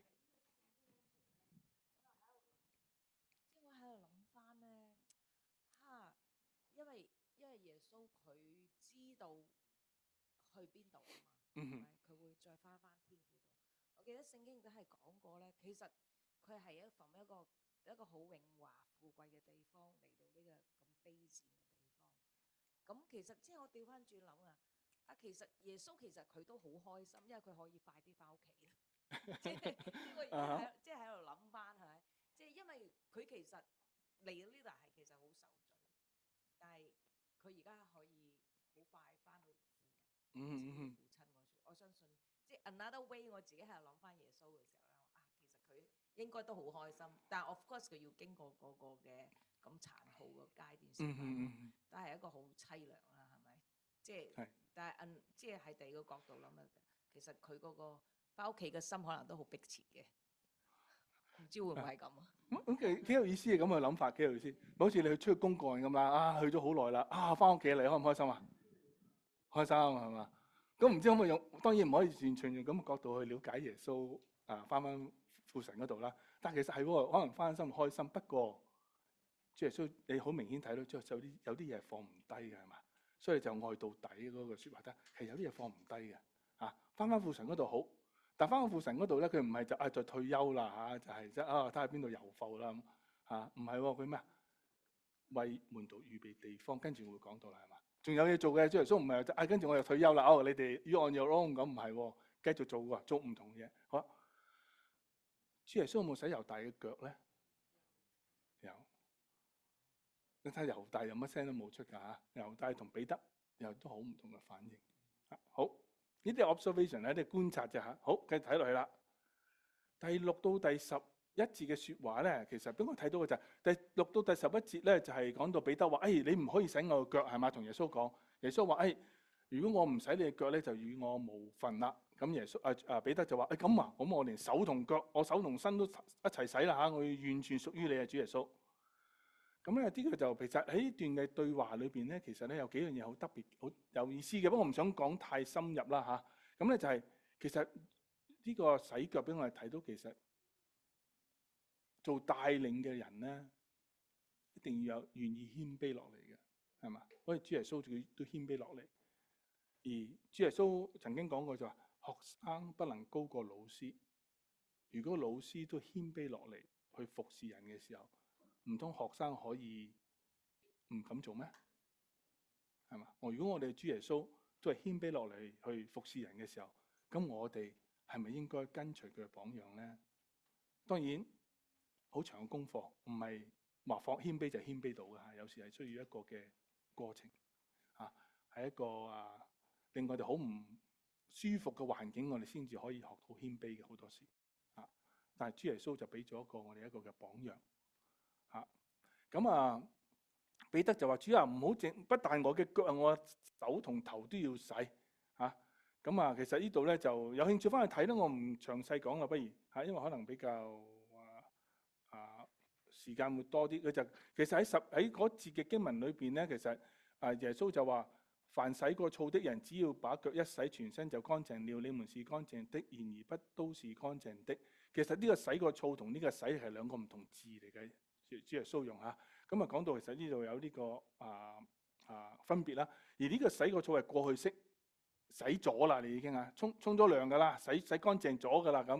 即係我喺度諗翻咧，嚇，因為因為耶穌佢知道去邊度啊嘛， 嗯哼係咪？佢會再翻翻天父度。我記得聖經都係講過咧，其實佢係一從一個一個好榮華富貴嘅地方嚟到呢個咁卑賤嘅地方。咁其實即係我調翻轉諗啊，啊其實耶穌其實佢都好開心，因為佢可以快啲翻屋企啦。即係呢個而家喺即係喺度諗翻係咪？即係因為佢其實嚟到呢度係其實好受罪，但係佢而家可以好快翻到父嗯嗯嗯父親嗰處。我相信即係 another way，我自己喺度諗翻耶穌嘅時候咧，啊其實佢應該都好開心，但係 of course 佢要經過嗰個嘅咁殘酷嘅階段先嗯翻嗯嗯但係一個好凄涼啦，係咪？即係係， 但係嗯，即係喺第二個角度諗啊，其實佢嗰個翻屋企嘅心可能都好迫切嘅，唔知會唔會係咁啊？ 咁咁幾幾有意思嘅咁嘅諗法，幾有意思。好似你去出去公幹咁啦，啊去咗好耐啦，啊翻屋企嚟開唔開心啊？開心係嘛？咁唔知可唔可以用？當然唔可以完全用咁嘅角度去了解耶穌啊，翻返父神嗰度啦。但係其實係喎，可能翻心開心。不過主耶穌你好明顯睇到，即係有啲有啲嘢係放唔低嘅係嘛？所以就愛到底嗰個説話得係有啲嘢放唔低嘅嚇。翻返父神嗰度好，但翻返父神嗰度咧，佢唔係就啊就退休啦嚇，就係即係啊睇下邊度遊埠啦咁嚇，唔係喎，佢咩啊？為門徒預備地方，跟住會講到啦係嘛？仲有嘢做嘅，主耶穌唔係啊，跟住我又退休啦，哦，你哋 you on your own 咁唔係喎，繼續做喎，做唔同嘢。好，主耶穌有冇洗猶大嘅腳咧？有。你睇猶大又乜聲都冇出㗎嚇，猶大同彼得又都好唔同嘅反應。啊，好，呢啲係 observation 咧，啲觀察啫嚇。好，繼續睇落去啦。第六到第十一節嘅説話咧，其實俾我睇到嘅就係第六到第十一節咧，就係講到彼得話：，誒、哎，你唔可以洗我嘅腳係嘛？同耶穌講，耶穌話：，誒、哎，如果我唔洗你嘅腳咧，就與我無份啦。咁耶穌啊啊彼得就話：，誒、哎，咁啊，咁我連手同腳，我手同身都一齊洗啦嚇，我要完全屬於你啊，主耶穌。咁咧，呢個就其實喺呢段嘅對話裏邊咧，其實咧有幾樣嘢好特別、好有意思嘅。不過我唔想講太深入啦嚇。咁咧就係、是、其實呢個洗腳俾我哋睇到，其實做帶領嘅人咧，一定要有願意謙卑落嚟嘅，係嘛？所以主耶穌佢都謙卑落嚟。而主耶穌曾經講過就話：學生不能高過老師。如果老師都謙卑落嚟去服侍人嘅時候，唔通學生可以唔敢做咩？係嘛？我如果我哋主耶穌都係謙卑落嚟去服侍人嘅時候，咁我哋係咪應該跟隨佢嘅榜樣咧？當然好長嘅功課，唔係話放謙卑就謙卑到嘅嚇，有時係需要一個嘅過程嚇，係一個啊令我哋好唔舒服嘅環境，我哋先至可以學到謙卑嘅好多時嚇。但係主耶穌就俾咗一個我哋一個嘅榜樣。嚇咁啊！彼得就話：主啊，唔好整，不但我嘅腳，我手同頭都要洗嚇。咁啊，其實呢度咧就有興趣翻去睇啦。我唔詳細講啦，不如嚇，因為可能比較啊啊時間會多啲。佢就其實喺十喺嗰節嘅經文裏邊咧，其實啊耶穌就話：凡洗過澡的人，只要把腳一洗，全身就乾淨了。你們是乾淨的，然而不都是乾淨的。其實呢個洗過澡同呢個洗係兩個唔同字嚟嘅。主耶穌用嚇，咁啊講到其實呢度有呢、這個啊啊分別啦。而呢個洗過澡係過去式，洗咗啦，你已經啊沖沖咗涼噶啦，洗洗乾淨咗噶啦咁。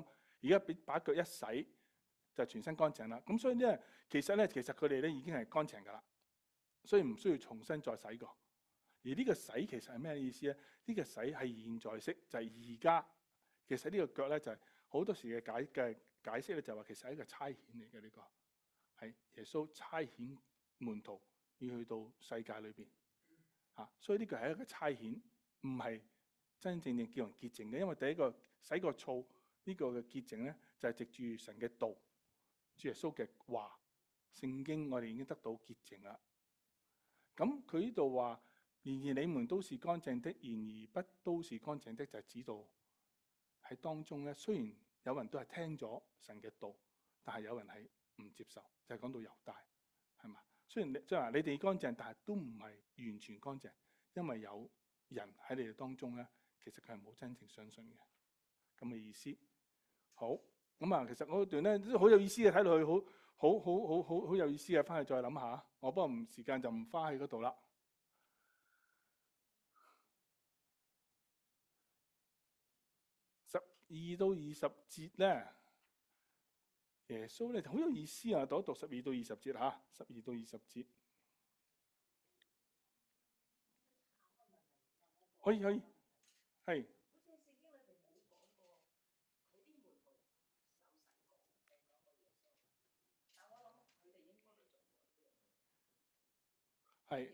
而家俾把腳一洗就全身乾淨啦。咁所以咧，其實咧，其實佢哋咧已經係乾淨噶啦，所以唔需要重新再洗過。而呢個洗其實係咩意思咧？呢個洗係現在式，就係而家。其實呢個腳咧就係好多時嘅解嘅解釋咧，就話其實係一個差遣嚟嘅，呢個係耶穌差遣門徒要去到世界裏邊嚇，所以呢個係一個差遣，唔係真正正叫人潔淨嘅。因為第一個洗個澡呢個嘅潔淨咧，就係藉住神嘅道，主耶穌嘅話，聖經我哋已經得到潔淨啦。咁佢呢度話，然而你們都是乾淨的，然而不都是乾淨的，就係指到喺當中咧，雖然有人都係聽咗神嘅道，但係有人係唔接受，就係、是、講到猶大，係嘛？雖然即係話你哋乾淨，但係都唔係完全乾淨，因為有人喺你哋當中咧，其實佢係冇真正相信嘅咁嘅意思。好，咁啊，其實嗰段咧都好有意思嘅，睇落去好好好好好好有意思嘅，翻去再諗下。我不過唔時間就唔花喺嗰度啦。十二到二十節咧，耶穌咧就好有意思啊！讀一讀十二到二十節嚇，十二到二十節，可以可以，係。係。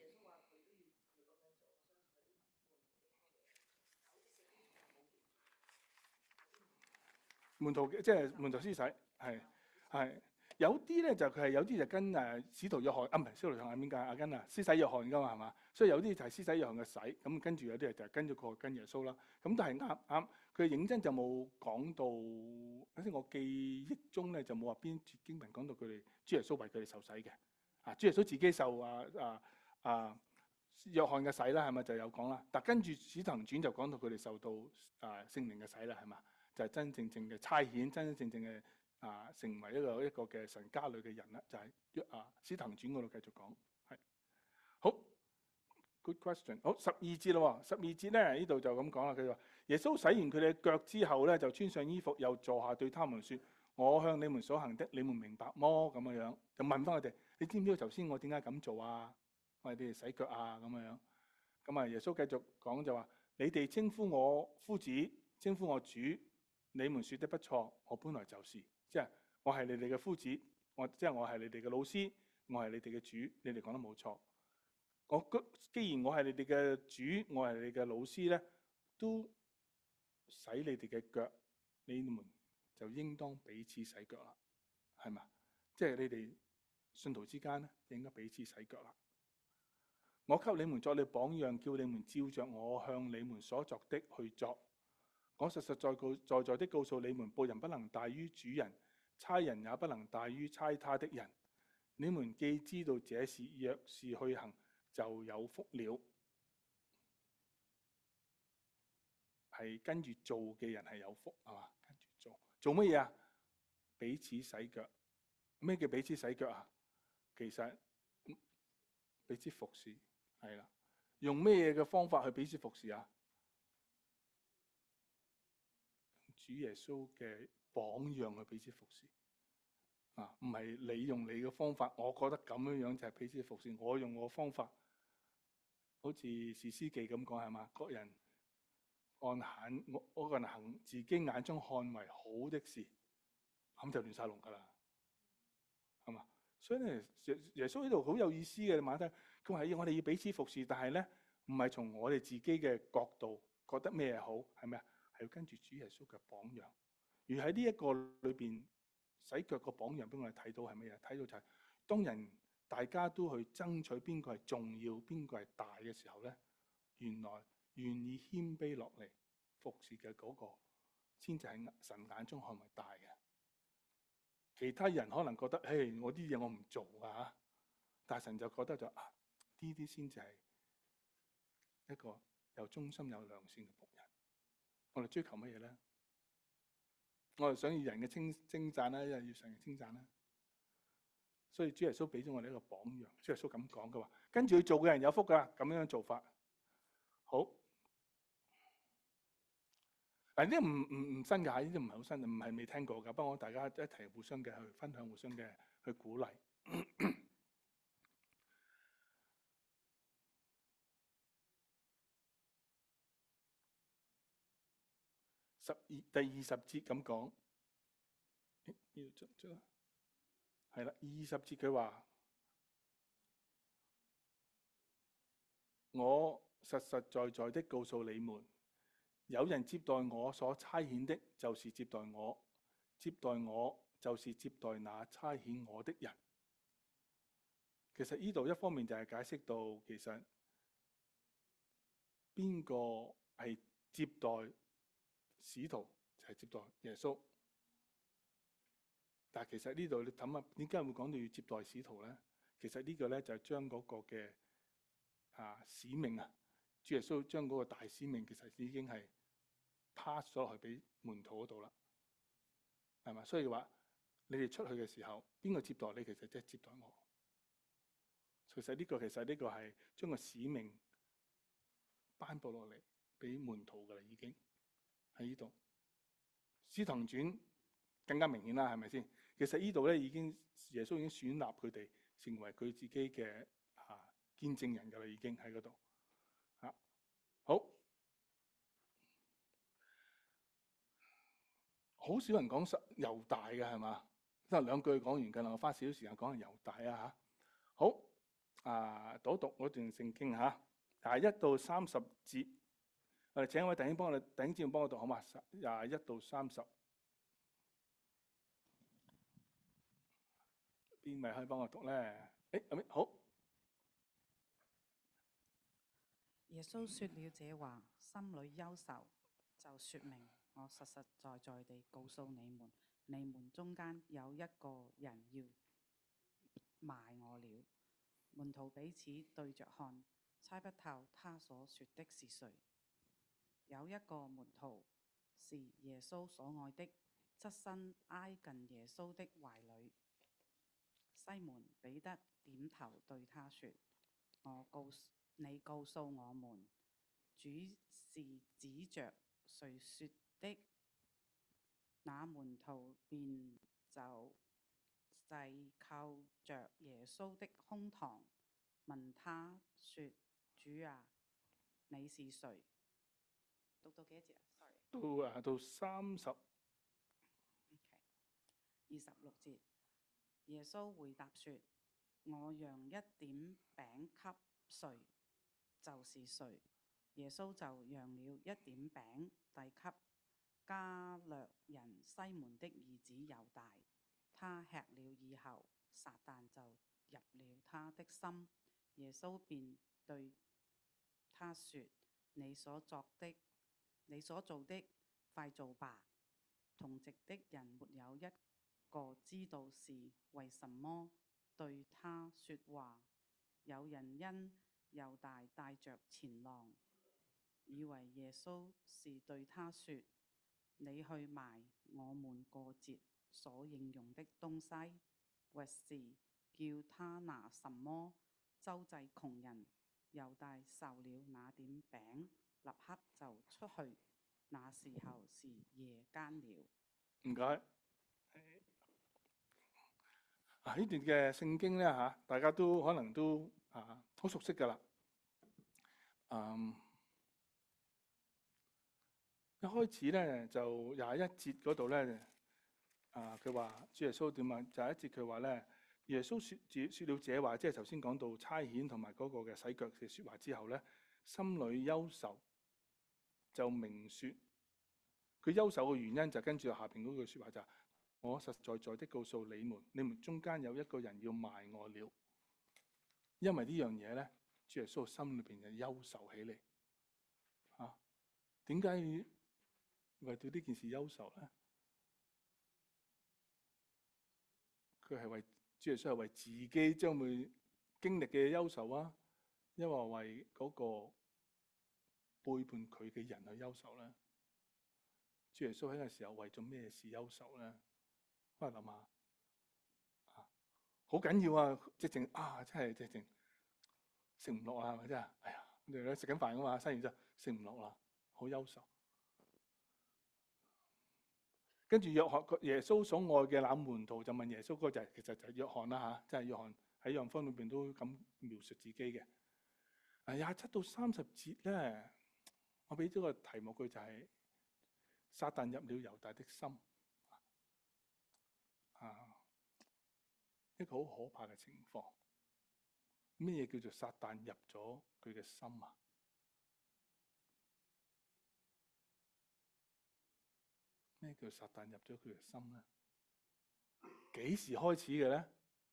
門徒嘅即係門徒施洗，係係有啲咧就佢係有啲就跟誒使徒約翰啊，唔係使徒約翰係邊個阿根啊？施洗約翰噶嘛係嘛？所以有啲就係施洗約翰嘅洗，咁跟住有啲就係跟咗個跟耶穌啦。咁但係啱啱佢認真就冇講到，反正我記憶中咧就冇話邊節經文講到佢哋主耶穌為佢哋受洗嘅。啊，主耶穌自己受啊啊啊約翰嘅洗啦，係咪就有講啦？但跟住使徒行傳就講到佢哋受到啊聖靈嘅洗啦，係嘛？就係真真正正嘅差遣，真真正正嘅啊，成為一個一個嘅神家裏嘅人啦，就係、是、啊《使徒行傳》嗰度繼續講。係好 good question。好，十二節咯，十二節咧呢度就咁講啦。佢話耶穌洗完佢哋嘅腳之後咧，就穿上衣服，又坐下對他們説：我向你們所行的，你們明白麼？咁樣樣就問翻佢哋：你知唔知道頭先我點解咁做啊？我哋洗腳啊咁樣樣。咁啊，耶穌繼續講就話：你哋稱呼我夫子，稱呼我主。你們說的不錯，我本來就是，即係我係你哋嘅夫子，我即係我係你哋嘅老師，我係你哋嘅主，你哋講得冇錯。我既然我係你哋嘅主，我係你嘅老師咧，都洗你哋嘅腳，你們就應當彼此洗腳啦，係嘛？即係你哋信徒之間咧，應該彼此洗腳啦。我給你們作你榜樣，叫你們照着我向你們所作的去作。我實實在告在在的告訴你們，僕人不能大於主人，差人也不能大於差他的人。你們既知道這事，若是去行，就有福了。係跟住做嘅人係有福，係嘛？跟住做做乜嘢啊？彼此洗腳。咩叫彼此洗腳啊？其實彼此服侍係啦。用咩嘅方法去彼此服侍啊？主耶穌嘅榜樣去彼此服侍啊，唔係你用你嘅方法，我覺得咁樣樣就係彼此服侍。我用我方法，好似士師記咁講係嘛？各人按眼我我個人行自己眼中看為好的事，咁就亂晒龍噶啦，係嘛？所以咧，耶穌呢度好有意思嘅，馬太佢話我哋要彼此服侍，但係咧唔係從我哋自己嘅角度覺得咩好，係咪啊？係要跟住主耶穌嘅榜樣，而喺呢一個裏邊洗腳個榜樣俾我哋睇到係乜嘢？睇到就係當人大家都去爭取邊個係重要、邊個係大嘅時候咧，原來願意謙卑落嚟服侍嘅嗰個，先至係神眼中看為大嘅。其他人可能覺得，誒，我啲嘢我唔做啊，但係神就覺得就啊，呢啲先至係一個有忠心、有良善嘅僕人。我哋追求乜嘢咧？我哋想要人嘅稱稱讚啦，因為要神嘅稱讚啦。所以主耶穌俾咗我哋一個榜樣。主耶穌咁講嘅話，跟住去做嘅人有福噶，咁樣做法。好， 嗱，呢啲唔唔唔新㗎嚇，呢啲唔係好新，唔係未聽過㗎。不過大家一齊互相嘅去分享，互相嘅去鼓勵。十二第二十節咁講，誒要出出啦，係啦，二十節佢話：我實實在在的告訴你們，有人接待我所差遣的，就是接待我；接待我，就是接待那差遣我的人。其實呢度一方面就係解釋到，其實邊個係接待使徒，就係接待耶穌。但係其實呢度你諗下，點解會講到要接待使徒咧？其實呢個咧就係將嗰個嘅啊使命啊，主耶穌將嗰個大使命其實已經係 pass 咗落去俾門徒嗰度啦，係嘛？所以話你哋出去嘅時候，邊個接待你？其實即係接待我。其實呢個其實呢個係將個使命頒布落嚟俾門徒噶啦，已經喺呢度。《使徒行傳》更加明顯啦，係咪先？其實呢度咧已經耶穌已經選立佢哋成為佢自己嘅啊見證人噶啦，已經喺嗰度啊。好，好少人講實猶大嘅係嘛？得兩句講完㗎啦，我花少少時間講下猶大啊嚇。好啊，讀一讀嗰段聖經嚇，廿一到三十節。我哋請一位弟兄幫我哋弟兄姊妹幫我讀好嘛？廿一到三十。邊位可以幫我讀咧？誒，咁好。 耶穌說了這話，心裏憂愁，就說明我實實在在地告訴你們，你們中間有一個人要賣我了。門徒彼此對着看，猜不透他所說的是誰。有一個門徒是耶穌所愛的，側身挨近耶穌的懷裏。西門彼得點頭對他說：我告你告訴我們，主是指着誰說的？那門徒便就勢扣着耶穌的胸膛，問他說：主啊，你是誰？讀到幾多節啊 ？sorry。 到啊，到三十。 OK， 二十六節。耶穌回答說：我讓一點餅給誰，就是誰。耶穌就讓了一點餅遞給加略人西門的兒子猶大。他吃了以後，撒旦就入了他的心。耶穌便對他說：你所作的，你所做的，快做吧。同席的人沒有一個知道是為什麼對他說話。有人因猶大帶着錢囊，以為耶穌是對他說：你去賣我們過節所應用的東西，或是叫他拿什麼周濟窮人。猶大受了那點餅，立刻就出去。那時候是夜間了。 唔該。啊！呢段嘅聖經咧嚇，大家都可能都啊好熟悉㗎啦。嗯，一開始咧就廿一節嗰度咧，啊佢話主耶穌點啊？廿一節佢話咧，耶穌説説説了這話，即係頭先講到差遣同埋嗰個嘅洗腳嘅説話之後咧，心裏憂愁，就明説佢憂愁嘅原因就跟住下邊嗰句説話就係：我實在在的告訴你們，你們中間有一個人要賣我了。因為呢樣嘢咧，主耶穌心裏邊就憂愁起嚟。嚇，點解要為對呢件事憂愁咧？佢係為主耶穌係為自己將會經歷嘅憂愁啊，因為為嗰個背叛佢嘅人去憂愁咧。主耶穌喺個時候為咗咩事憂愁咧？翻嚟諗下，啊，好緊要啊！直情啊，真係直情食唔落啊，係咪真係？哎呀，你哋咧食緊飯噶嘛，西完之後食唔落啦，好憂愁。 跟住約翰耶穌所愛嘅那門徒就問耶穌，嗰個就係其實就係約翰啦嚇，即係約翰喺約翰福音裏邊都咁描述自己嘅。啊，廿七到三十節咧，我俾咗個題目佢就係、是、撒但入了猶大的心。啊，一個好可怕嘅情況。咩嘢叫做撒但入咗佢嘅心啊？咩叫撒但入咗佢嘅心咧？幾時開始嘅咧？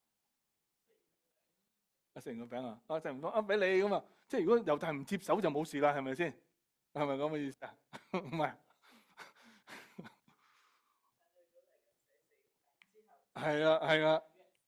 阿成個餅啊，阿成唔講啊俾你咁啊，即係如果猶大唔接手就冇事啦，係咪先？係咪咁嘅意思啊？唔係，係啊係啊，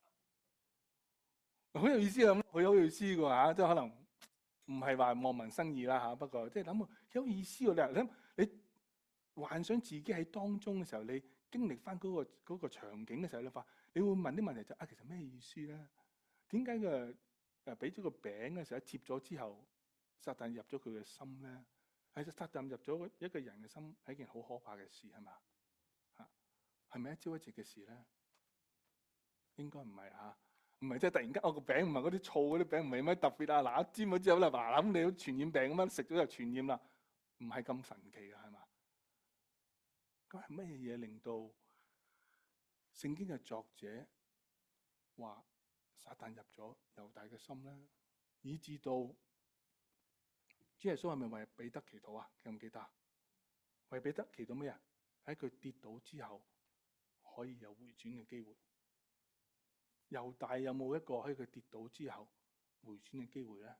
好有意思啊！咁好有意思嘅嚇，即係可能唔係話望文生義啦嚇，不過即係諗幾有意思喎！你諗你。幻想自己喺當中嘅時候，你經歷翻嗰個嗰個場景嘅時候，你話你會問啲問題就啊，其實咩意思咧？點解嘅誒俾咗個餅嘅時候貼咗之後，撒但入咗佢嘅心咧？係撒但入咗一個人嘅心，係一件好可怕嘅事，係嘛？嚇係咪一朝一夕嘅事咧？應該唔係嚇，唔係即係突然間我個餅唔係嗰啲醋嗰啲餅，唔係咩特別啊！嗱一沾咗之後咧，嗱咁你都傳染病咁樣食咗就傳染啦，唔係咁神奇嘅係嘛？咁係乜嘢嘢令到聖經嘅作者話撒但入咗猶大嘅心咧？以至到主耶穌係咪為彼得祈禱啊？記唔記得？為彼得祈禱咩啊？喺佢跌倒之後可以有回轉嘅機會。猶大有冇一個喺佢跌倒之後回轉嘅機會咧？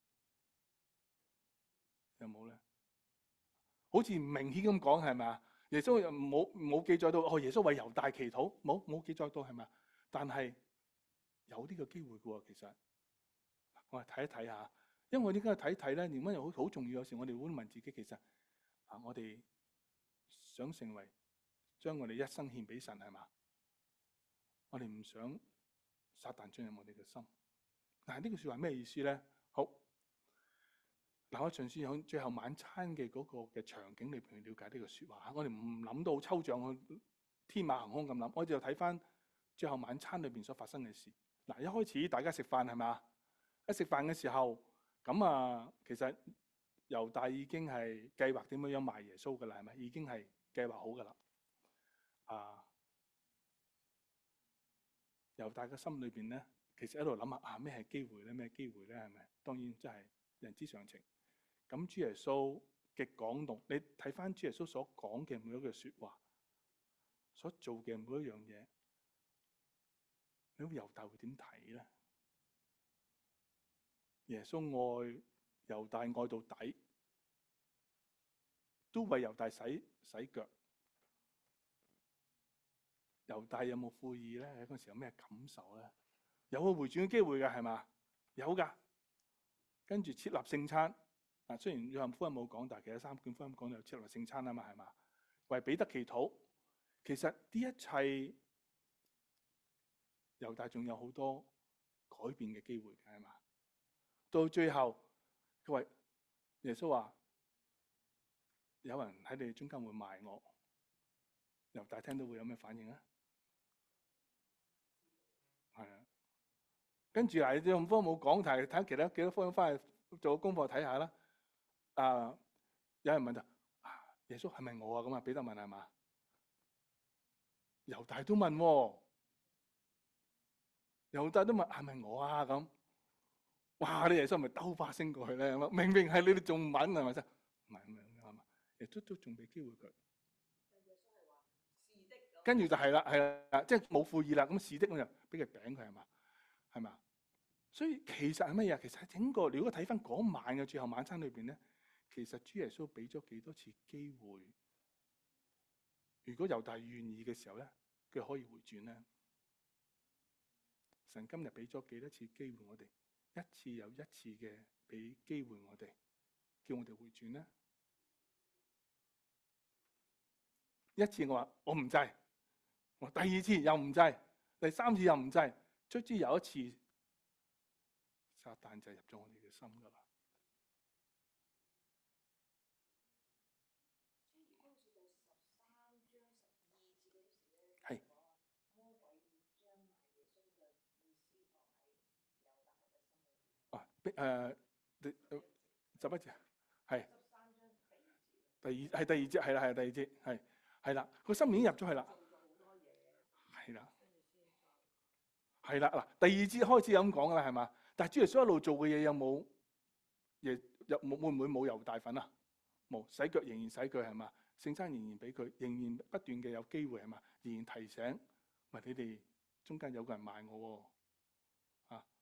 有冇咧？好似唔明顯咁講係咪啊？耶穌又冇冇記載到哦，耶穌為猶大祈禱，冇冇記載到係咪？但係有呢個機會嘅喎，其實我哋睇一睇下，因為我點解睇睇咧？原因又好好重要。有時我哋會問自己，其實啊，我哋想成為將我哋一生獻俾神係嘛？我哋唔想撒但進入我哋嘅心。但係呢句説話咩意思咧？好。嗱，我嘗試喺最後晚餐嘅嗰個嘅場景裏邊去了解呢個説話。我哋唔諗到好抽象，天馬行空咁諗。我哋就睇翻最後晚餐裏邊所發生嘅事。嗱，一開始大家食飯係咪？一食飯嘅時候，咁啊，其實猶大已經係計劃點樣樣賣耶穌㗎啦，係咪？已經係計劃好㗎啦。啊，猶大嘅心裏邊咧，其實喺度諗下啊，咩係機會咧？咩機會咧？係咪？當然真係人之常情。咁主耶穌嘅講動，你睇翻主耶穌所講嘅每一句説話，所做嘅每一樣嘢，你估猶大會點睇咧？耶穌愛猶大愛到底，都為猶大洗洗腳。猶大有冇悔意咧？喺嗰時有咩感受咧？有個回轉嘅機會㗎，係嘛？有㗎。跟住設立聖餐。啊，雖然約翰福音冇講，但係其實三卷福音講到有設立聖餐啊嘛，係嘛？為彼得祈禱，其實呢一切猶大仲有好多改變嘅機會嘅，係嘛？到最後，佢話耶穌話：有人喺你哋中間會賣我。猶大聽到會有咩反應啊？係啊，跟住嗱，約翰福音冇講，但係睇其他幾多福音翻去做個功課睇下啦。啊！有人問就耶穌係咪我啊？咁啊，彼得問係嘛？猶大都問喎，猶大都問係咪我啊？咁哇！你耶穌咪兜巴星過去咧？明明係你哋仲問係咪先？唔係唔係係嘛？耶穌都仲俾機會佢。跟住就係啦，係啦，即係冇悔意啦。咁是的，我就俾佢餅佢係嘛？係嘛？所以其實係乜嘢？其實喺整個，如果睇翻嗰晚嘅最後晚餐裏邊咧。其實主耶穌俾咗幾多次機會？如果猶大願意嘅時候咧，佢可以回轉咧。神今日俾咗幾多次機會我哋？一次又一次嘅俾機會我哋，叫我哋回轉咧。一次我話我唔制，我第二次又唔制，第三次又唔制，卒之有一次，撒但就入咗我哋嘅心噶啦。 誒第十一節係第二係第二節係啦係第二節係係啦，個心已經入咗去啦，係啦係啦嗱，第二節開始咁講噶啦係嘛？但係主耶穌一路做嘅嘢有冇亦有冇會唔會冇猶大份啊？冇，洗腳仍然洗腳係嘛？聖餐仍然俾佢，仍然不斷嘅有機會係嘛？仍然提醒，喂，你哋中間有個人賣我喎，啊，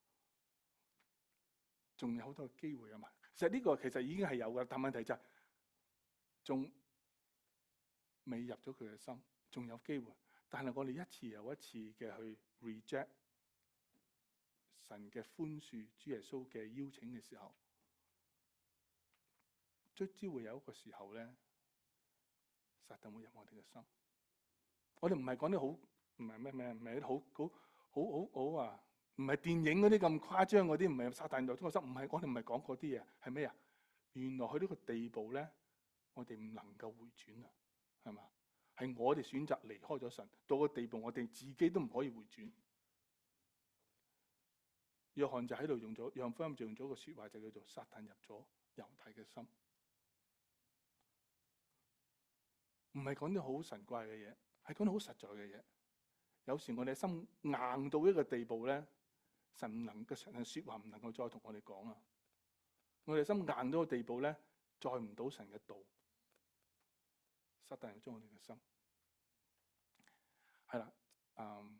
仲有好多機會啊嘛。其實呢個其實已經係有嘅，但問題就係仲未入咗佢嘅心，仲有機會。但係我哋一次又一次嘅去 reject 神嘅寬恕、主耶穌嘅邀請嘅時候，卒之會有一個時候咧，撒旦會入我哋嘅心。我哋唔係講啲好，唔係咩咩，唔係啲好好好好好啊，唔係電影嗰啲咁誇張嗰啲，唔係撒旦入咗個心，唔係我哋唔係講嗰啲嘢，係咩啊？原來去呢個地步咧，我哋唔能夠回轉啊，係嘛？係我哋選擇離開咗神，到個地步我哋自己都唔可以回轉。約翰就喺度用咗，約翰福音就用咗個説話，就叫做撒旦入咗猶大嘅心。唔係講啲好神怪嘅嘢，係講啲好實在嘅嘢。有時我哋心硬到一個地步咧，神唔能嘅神嘅説話唔能夠再同我哋講啊！我哋心硬到個地步咧，載唔到神嘅道，撒旦入咗我哋嘅心。係啦，嗯，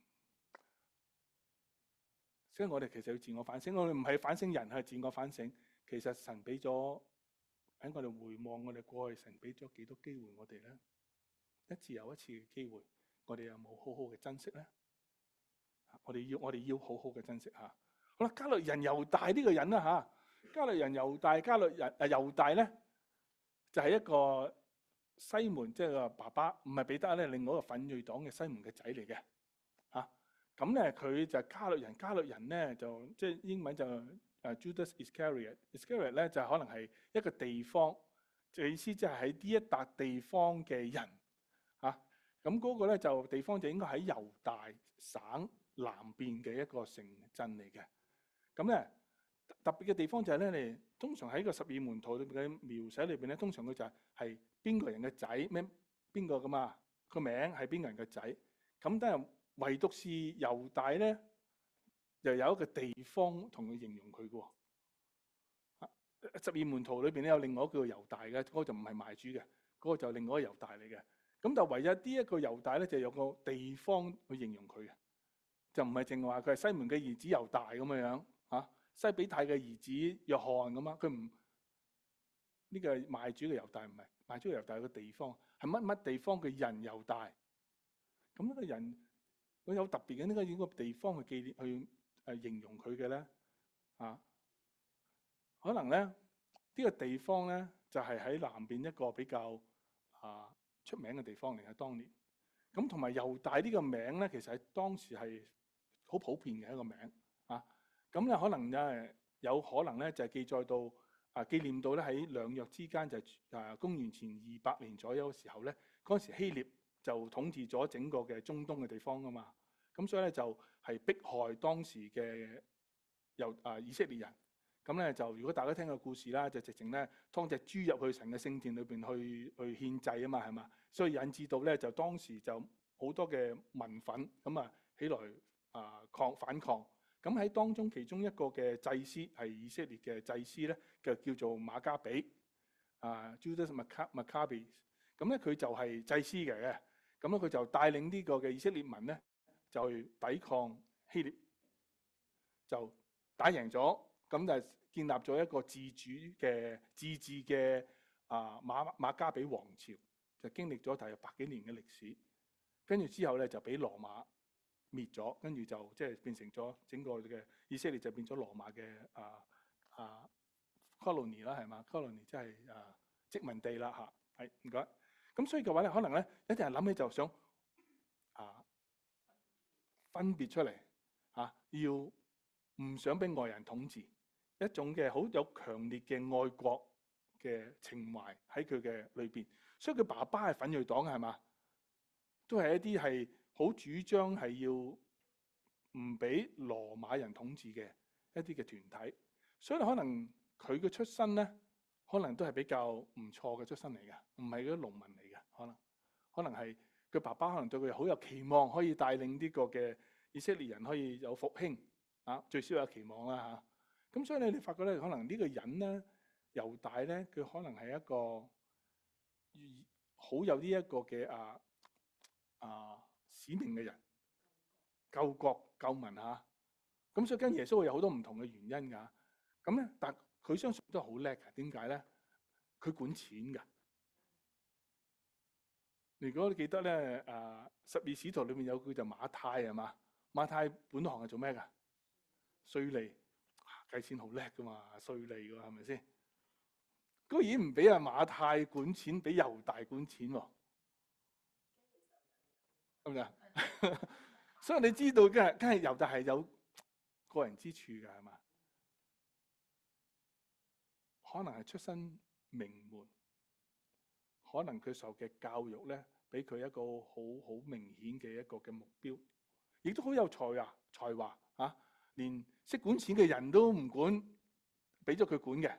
所以我哋其實要自我反省。我哋唔係反省人，係自我反省。其實神俾咗喺我哋回望我哋過去，神俾咗幾多機會我哋咧？一次又一次嘅機會，我哋有冇好好嘅珍惜咧？我哋要我哋要好好嘅珍惜嚇。好啦，加略人猶大呢個人啦嚇，加略人猶大，加略人誒猶大咧就係、是、一個西門，即係個爸爸，唔係彼得咧，另外一個奮銳黨嘅西門嘅仔嚟嘅嚇。咁咧佢就係加略人，加略人咧就即係英文就誒 Judas Iscariot，Iscariot 咧就可能係一個地方，就意思即係喺呢一笪地方嘅人。啊，咁嗰個咧就地方就應該喺猶大省南邊嘅一個城鎮嚟嘅。咁咧特別嘅地方就係咧，你通常喺個十二門徒裏邊嘅描寫裏邊咧，通常佢就係係邊個人嘅仔咩？邊個噶嘛？個名係邊個人嘅仔？咁但係唯獨是猶大咧，又有一個地方同佢形容佢嘅喎。啊，十二門徒裏邊咧有另外一個叫猶大嘅，嗰個就唔係賣主嘅，嗰個就另外一個猶大嚟嘅。咁就唯一呢一個猶大咧，就有個地方去形容佢嘅，就唔係淨係話佢係西門嘅兒子猶大咁樣樣嚇，西比泰嘅兒子約翰咁啊。佢唔呢個係賣主嘅猶大，唔係賣主嘅猶大個地方係乜乜地方嘅人猶大。咁呢個人佢有特別嘅呢個呢個地方去紀念去誒形容佢嘅咧啊，可能咧呢、呢個地方咧就係、是、喺南邊一個比較啊出名嘅地方嚟嘅，當年咁同埋猶大呢個名咧，其實喺當時係好普遍嘅一個名啊。咁咧可能咧有可能咧就係記載到啊紀念到咧喺兩約之間就係啊公元前二百年左右嘅時候咧，嗰時希臘就統治咗整個嘅中東嘅地方噶嘛。咁所以咧就係迫害當時嘅猶啊以色列人。咁咧就如果大家聽個故事啦，就直情咧劏隻豬入去神嘅聖殿裏邊去去獻祭啊嘛，係嘛？所以引致到咧就當時就好多嘅民憤咁啊起來啊抗反抗。咁喺當中其中一個嘅祭司係以色列嘅祭司咧，就叫做馬加比啊 Judas Maccabees。咁咧佢就係祭司嚟嘅。咁咧佢就帶領呢個嘅以色列民咧就去抵抗希臘，就打贏咗。咁就建立咗一個自主嘅自治嘅啊馬馬加比王朝，就經歷咗大約百幾年嘅歷史。跟住之後咧就俾羅馬滅咗，跟住就即係變成咗整個嘅以色列就變咗羅馬嘅啊啊 colony 啦，係嘛 colony 即係啊殖民地啦嚇。係唔該。咁所以嘅話咧，可能咧一定係諗起就想啊分別出嚟嚇、啊，要唔想俾外人統治。一種嘅好有強烈嘅愛國嘅情懷喺佢嘅裏邊，所以佢爸爸係奮銳黨係嘛，都係一啲係好主張係要唔俾羅馬人統治嘅一啲嘅團體。 所以可能佢嘅出身咧，可能都係比較唔錯嘅出身嚟嘅，唔係嗰啲農民嚟嘅，可能可能係佢爸爸可能對佢好有期望，可以帶領呢個嘅以色列人可以有復興啊，最少有期望啦嚇。咁、啊、所以咧，你發覺咧，可能呢個人咧，猶大咧，佢可能係一個好有呢一個嘅啊啊使命嘅人，救國救民嚇。咁、啊、所以跟耶穌會有好多唔同嘅原因㗎。咁咧，但佢相信都係好叻嘅。點解咧？佢管錢㗎。如果你記得咧，誒十二使徒裏面有個叫做馬太係嘛？馬太本行係做咩㗎？稅吏，計錢好叻㗎嘛，稅吏㗎係咪先？居然唔俾阿馬太管錢，俾猶大管錢喎，係咪啊？所以你知道，梗係梗係猶大係有個人之處㗎，係嘛？可能係出身名門，可能佢受嘅教育咧，俾佢一個好好明顯嘅一個嘅目標，亦都好有才啊才華啊！連識管錢嘅人都唔管，俾咗佢管嘅，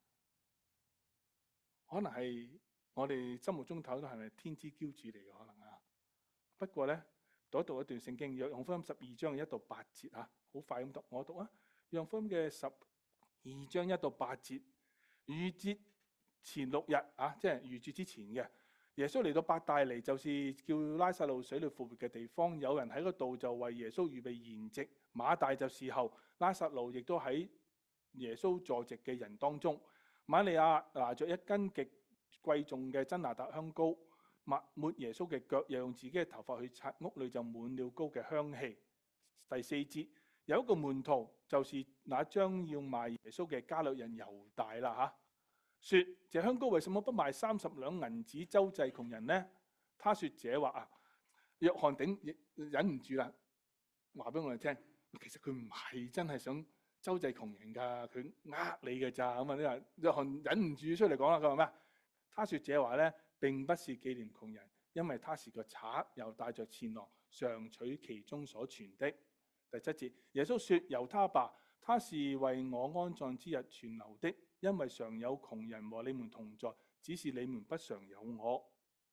可能係我哋心目中睇到係咪天之驕子嚟嘅可能啊？不過咧，讀一讀一段聖經，約翰福音十二章一到八節啊，好快咁讀，我讀啊，約翰福音嘅十二章一到八節。逾節前六日啊，即係逾節之前嘅，耶穌嚟到伯大尼，就是叫拉撒路死裏復活嘅地方。有人喺嗰度就為耶穌預備筵席，馬大就侍候，拉撒路亦都喺耶穌坐席嘅人當中。瑪利亞拿着一斤極貴重嘅真哪噠香膏，抹抹耶穌嘅腳，又用自己嘅頭髮去擦，屋裏就滿了膏嘅香氣。第四節。有一個門徒，就是那將要賣耶穌嘅加略人猶大啦嚇，説：這香膏為什麼不賣三十兩銀子周濟窮人呢？他説這話啊，約翰頂忍唔住啦，話俾我哋聽，其實佢唔係真係想周濟窮人㗎，佢呃你嘅咋咁啊？呢個約翰忍唔住出嚟講啦，佢話咩？他説這話咧並不是紀念窮人，因為他是個賊，又帶着錢囊，常取其中所存的。第七節，耶穌說：由他吧，他是為我安葬之日存留的，因為常有窮人和你們同在，只是你們不常有我。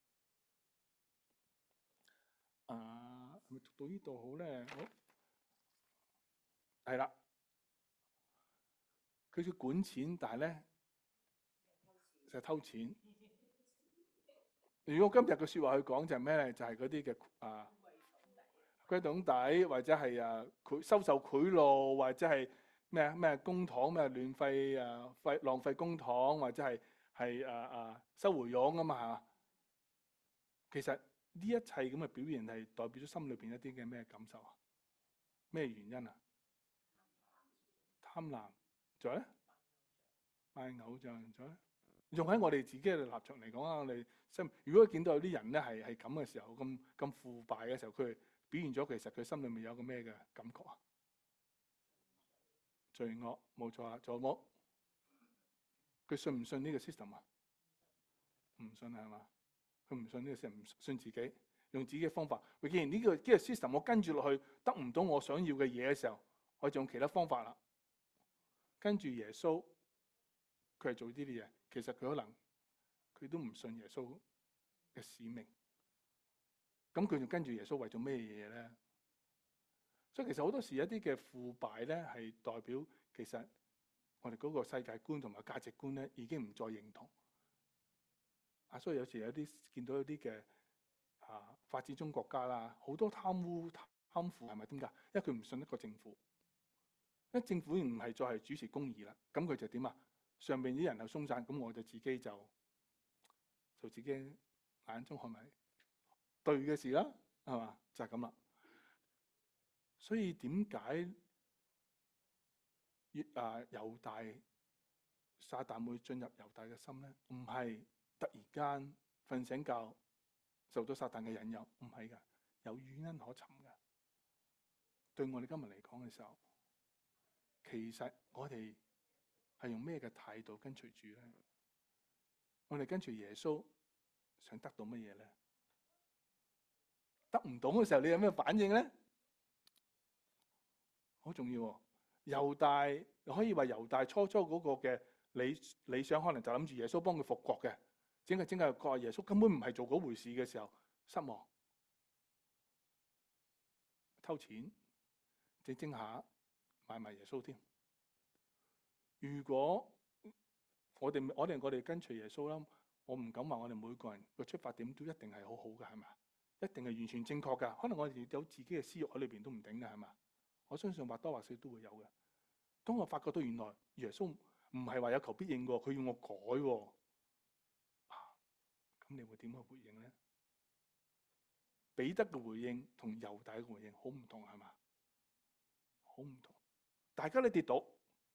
啊，係咪讀到呢度好咧？好，係啦，佢叫管錢，但係咧就係偷錢。如果今日嘅説話去講就係咩咧？就係嗰啲嘅啊。龜董底或者係啊賄收受賄賂，或者係咩啊咩公帑咩亂費啊費浪費公帑，或者係係啊啊收回佣啊嘛嚇。其實呢一切咁嘅表現係代表咗心裏邊一啲嘅咩感受啊？咩原因啊？貪婪，仲有咧？拜偶像，仲有咧？用喺我哋自己嘅立場嚟講啊，我哋心如果見到有啲人咧係係咁嘅時候，咁咁腐敗嘅時候，佢表現咗其實佢心裏面有個咩嘅感覺啊？罪惡，冇錯啦，仲有冇？佢信唔信呢個 system 啊？唔信係嘛？佢唔信呢個 system，唔信自己，用自己嘅方法。佢既然呢個呢個 system 我跟住落去得唔到我想要嘅嘢嘅時候，我就用其他方法啦。跟住耶穌，佢係做呢啲嘢，其實佢可能佢都唔信耶穌嘅使命。咁佢仲跟住耶穌為咗咩嘢咧？所以其實好多時一啲嘅腐敗咧，係代表其實我哋嗰個世界觀同埋價值觀咧，已經唔再認同。啊，所以有時有啲見到有啲嘅啊發展中國家啦，好多貪污貪腐係咪點解？因為佢唔信一個政府，因為政府唔係再係主持公義啦，咁佢就點啊？上邊啲人又鬆散，咁我就自己就做自己眼中係咪對嘅事啦，係嘛？就係咁啦。所以點解越啊猶大撒旦會進入猶大嘅心咧？唔係突然間瞓醒覺受到撒旦嘅引誘，唔係㗎，有原因可尋㗎。對我哋今日嚟講嘅時候，其實我哋係用咩嘅態度跟隨主咧？我哋跟隨耶穌想得到乜嘢咧？得唔到嘅時候，你有咩反應咧？好重要喎！ 猶大可以話猶大初初嗰個嘅理理想，可能就諗住耶穌幫佢復國嘅，整係整係覺耶穌根本唔係做嗰回事嘅時候，失望，偷錢，整整下買埋耶穌添。如果我哋我哋我哋跟隨耶穌啦，我唔敢話我哋每個人個出發點都一定係好好嘅，係咪？一定係完全正確㗎。可能我哋有自己嘅私欲喺裏邊都唔定㗎，係嘛？我相信或多或少都會有嘅。當我發覺到原來耶穌唔係話有求必應喎，佢要我改喎，啊，咁你會點去回應咧？彼得嘅回應同猶大嘅回應好唔同，係嘛？好唔同。大家都跌倒，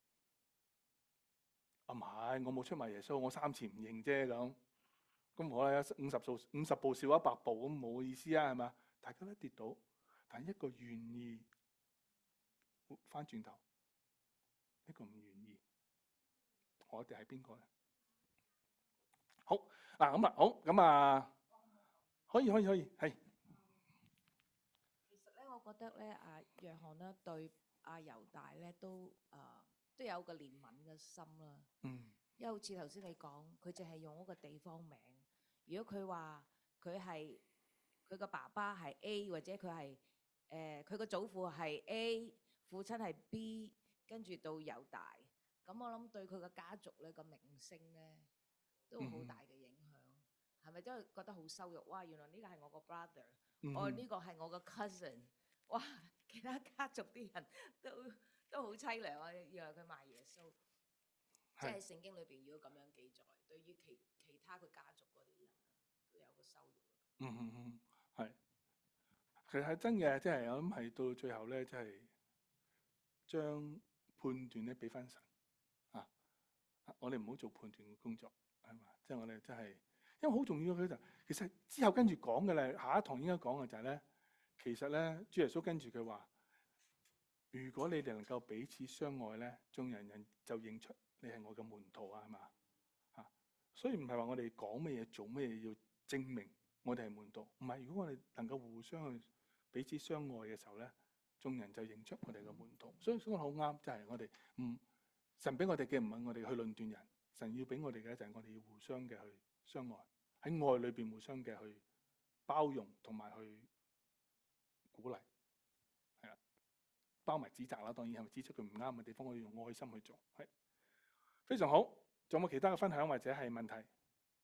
啊唔係，我冇出賣耶穌，我三次唔認啫咁。咁我咧五十數五十步笑一百步咁冇意思啊，係嘛？大家都跌倒，但一個願意翻轉頭，一個唔願意，我哋係邊個咧？好啊，咁啊，好咁啊，可以可以可以，係。 其實咧，我覺得咧，阿約翰咧對阿猶大咧都啊都有個憐憫嘅心啦。 嗯。 因為好似頭先你講，佢淨係用嗰個地方名。如果佢話佢係佢個爸爸係 A， 或者佢係誒佢個祖父係 A， 父親係 B， 跟住到猶大，咁我諗對佢個家族咧個名聲咧都好大嘅影響，係咪真係覺得好羞辱？哇！原來呢個係我個 brother， 我呢個係我個 cousin， 哇！其他家族啲人都都好凄涼啊！以為佢賣耶穌，即係聖經裏邊如果咁樣記載，對於其其他佢家族嗰啲人都有個羞辱。 嗯嗯嗯，係，其實係真嘅，即係我諗係到最後咧，即係將判斷咧俾翻神啊！我哋唔好做判斷嘅工作，係嘛？即係我哋真係，因為好重要嘅就其實之後跟住講嘅咧，下一堂應該講嘅就係咧，其實咧，主耶穌跟住佢話：如果你哋能夠彼此相愛咧，眾人人就認出你係我嘅門徒啊，係嘛？啊，所以唔係話我哋講乜嘢做乜嘢要證明我哋係門徒，唔係。如果我哋能夠互相去彼此相愛嘅時候咧，眾人就認出我哋嘅門徒。所以講得好啱，就係、是、我哋唔神俾我哋嘅唔係我哋去論斷人，神要俾我哋嘅就係我哋要互相嘅去相愛，喺愛裏邊互相嘅去包容同埋去鼓勵，係啦，包埋指責啦。當然係咪指出佢唔啱嘅地方，我要用愛心去做，係非常好。仲有冇其他嘅分享或者係問題？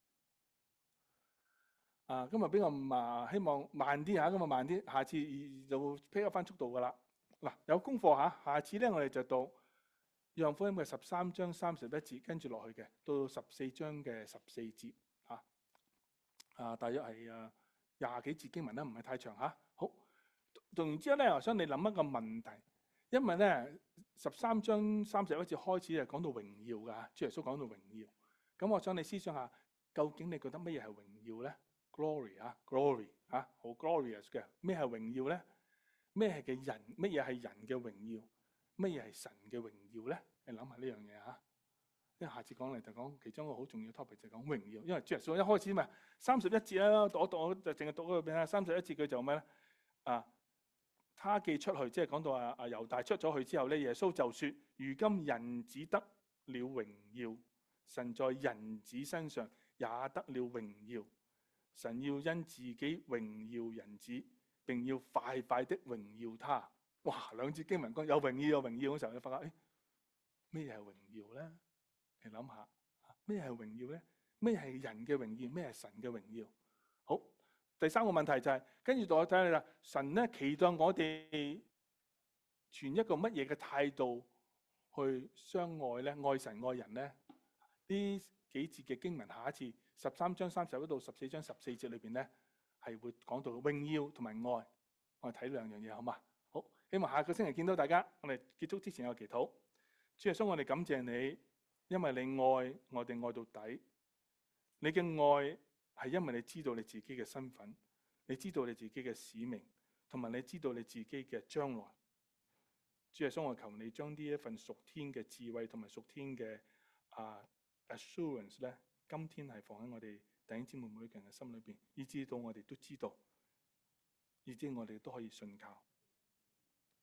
啊，今日比較啊，希望慢啲嚇，今日慢啲，下次就 pick up 翻速度噶啦。嗱，有功課嚇，下次咧我哋就讀約翰福音嘅十三章三十一節，跟住落去嘅，到十四章嘅十四節嚇。啊，大約係啊廿幾節經文啦，唔係太長嚇。好，讀完之後咧，我想你諗一個問題，因為咧十三章三十一節開始係講到榮耀㗎，主耶穌講到榮耀。咁我想你思想下，究竟你覺得乜嘢係榮耀咧？Glory 啊 ，glory 啊，好 glorious 嘅。咩係榮耀咧？咩係嘅人？乜嘢係人嘅榮耀？乜嘢係神嘅榮耀咧？你諗下呢樣嘢嚇。因為下次講嚟就講其中一個好重要 topic 就係講榮耀。因為主耶穌一開始咪三十一節啦，我讀我就淨係讀嗰個邊啦。三十一節佢就咩咧？啊，他既出去，即係講到啊啊猶大出咗去之後咧，耶穌就説：如今人子得了榮耀，神在人子身上也得了榮耀。神要因自己榮耀人子，並要快快的榮耀他。哇！兩節經文講有榮耀有榮耀嘅時候，你發覺誒咩係榮耀咧？你諗下咩係榮耀咧？咩係人嘅榮耀？咩係神嘅榮耀？好，第三個問題就係、是、跟住到我睇你啦。神咧期待我哋存一個乜嘢嘅態度去相愛咧？愛神愛人咧？呢幾節嘅經文，下一次十三章三十一到十四章十四節裏邊咧，係會講到榮耀同埋愛。我哋睇兩樣嘢好嘛？好，希望下個星期見到大家。我哋結束之前有祈禱。主耶穌，我哋感謝你，因為你愛我哋愛到底。你嘅愛係因為你知道你自己嘅身份，你知道你自己嘅使命，同埋你知道你自己嘅將來。主耶穌，我求你將呢一份屬天嘅智慧同埋屬天嘅啊 assurance 咧，今天係放喺我哋弟兄姊妹每個人嘅心裏邊，以至到我哋都知道，以至我哋都可以信靠。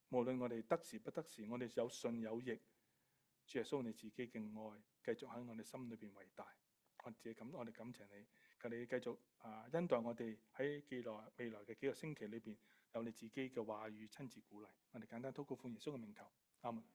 無論我哋得時不得時，我哋有信有逆，主耶穌你自己嘅愛繼續喺我哋心裏邊偉大。我自己感，我哋感謝你，求你繼續啊恩待我哋喺未來未來嘅幾個星期裏邊，有你自己嘅話語親自鼓勵。我哋簡單禱告奉耶穌嘅名求，阿門。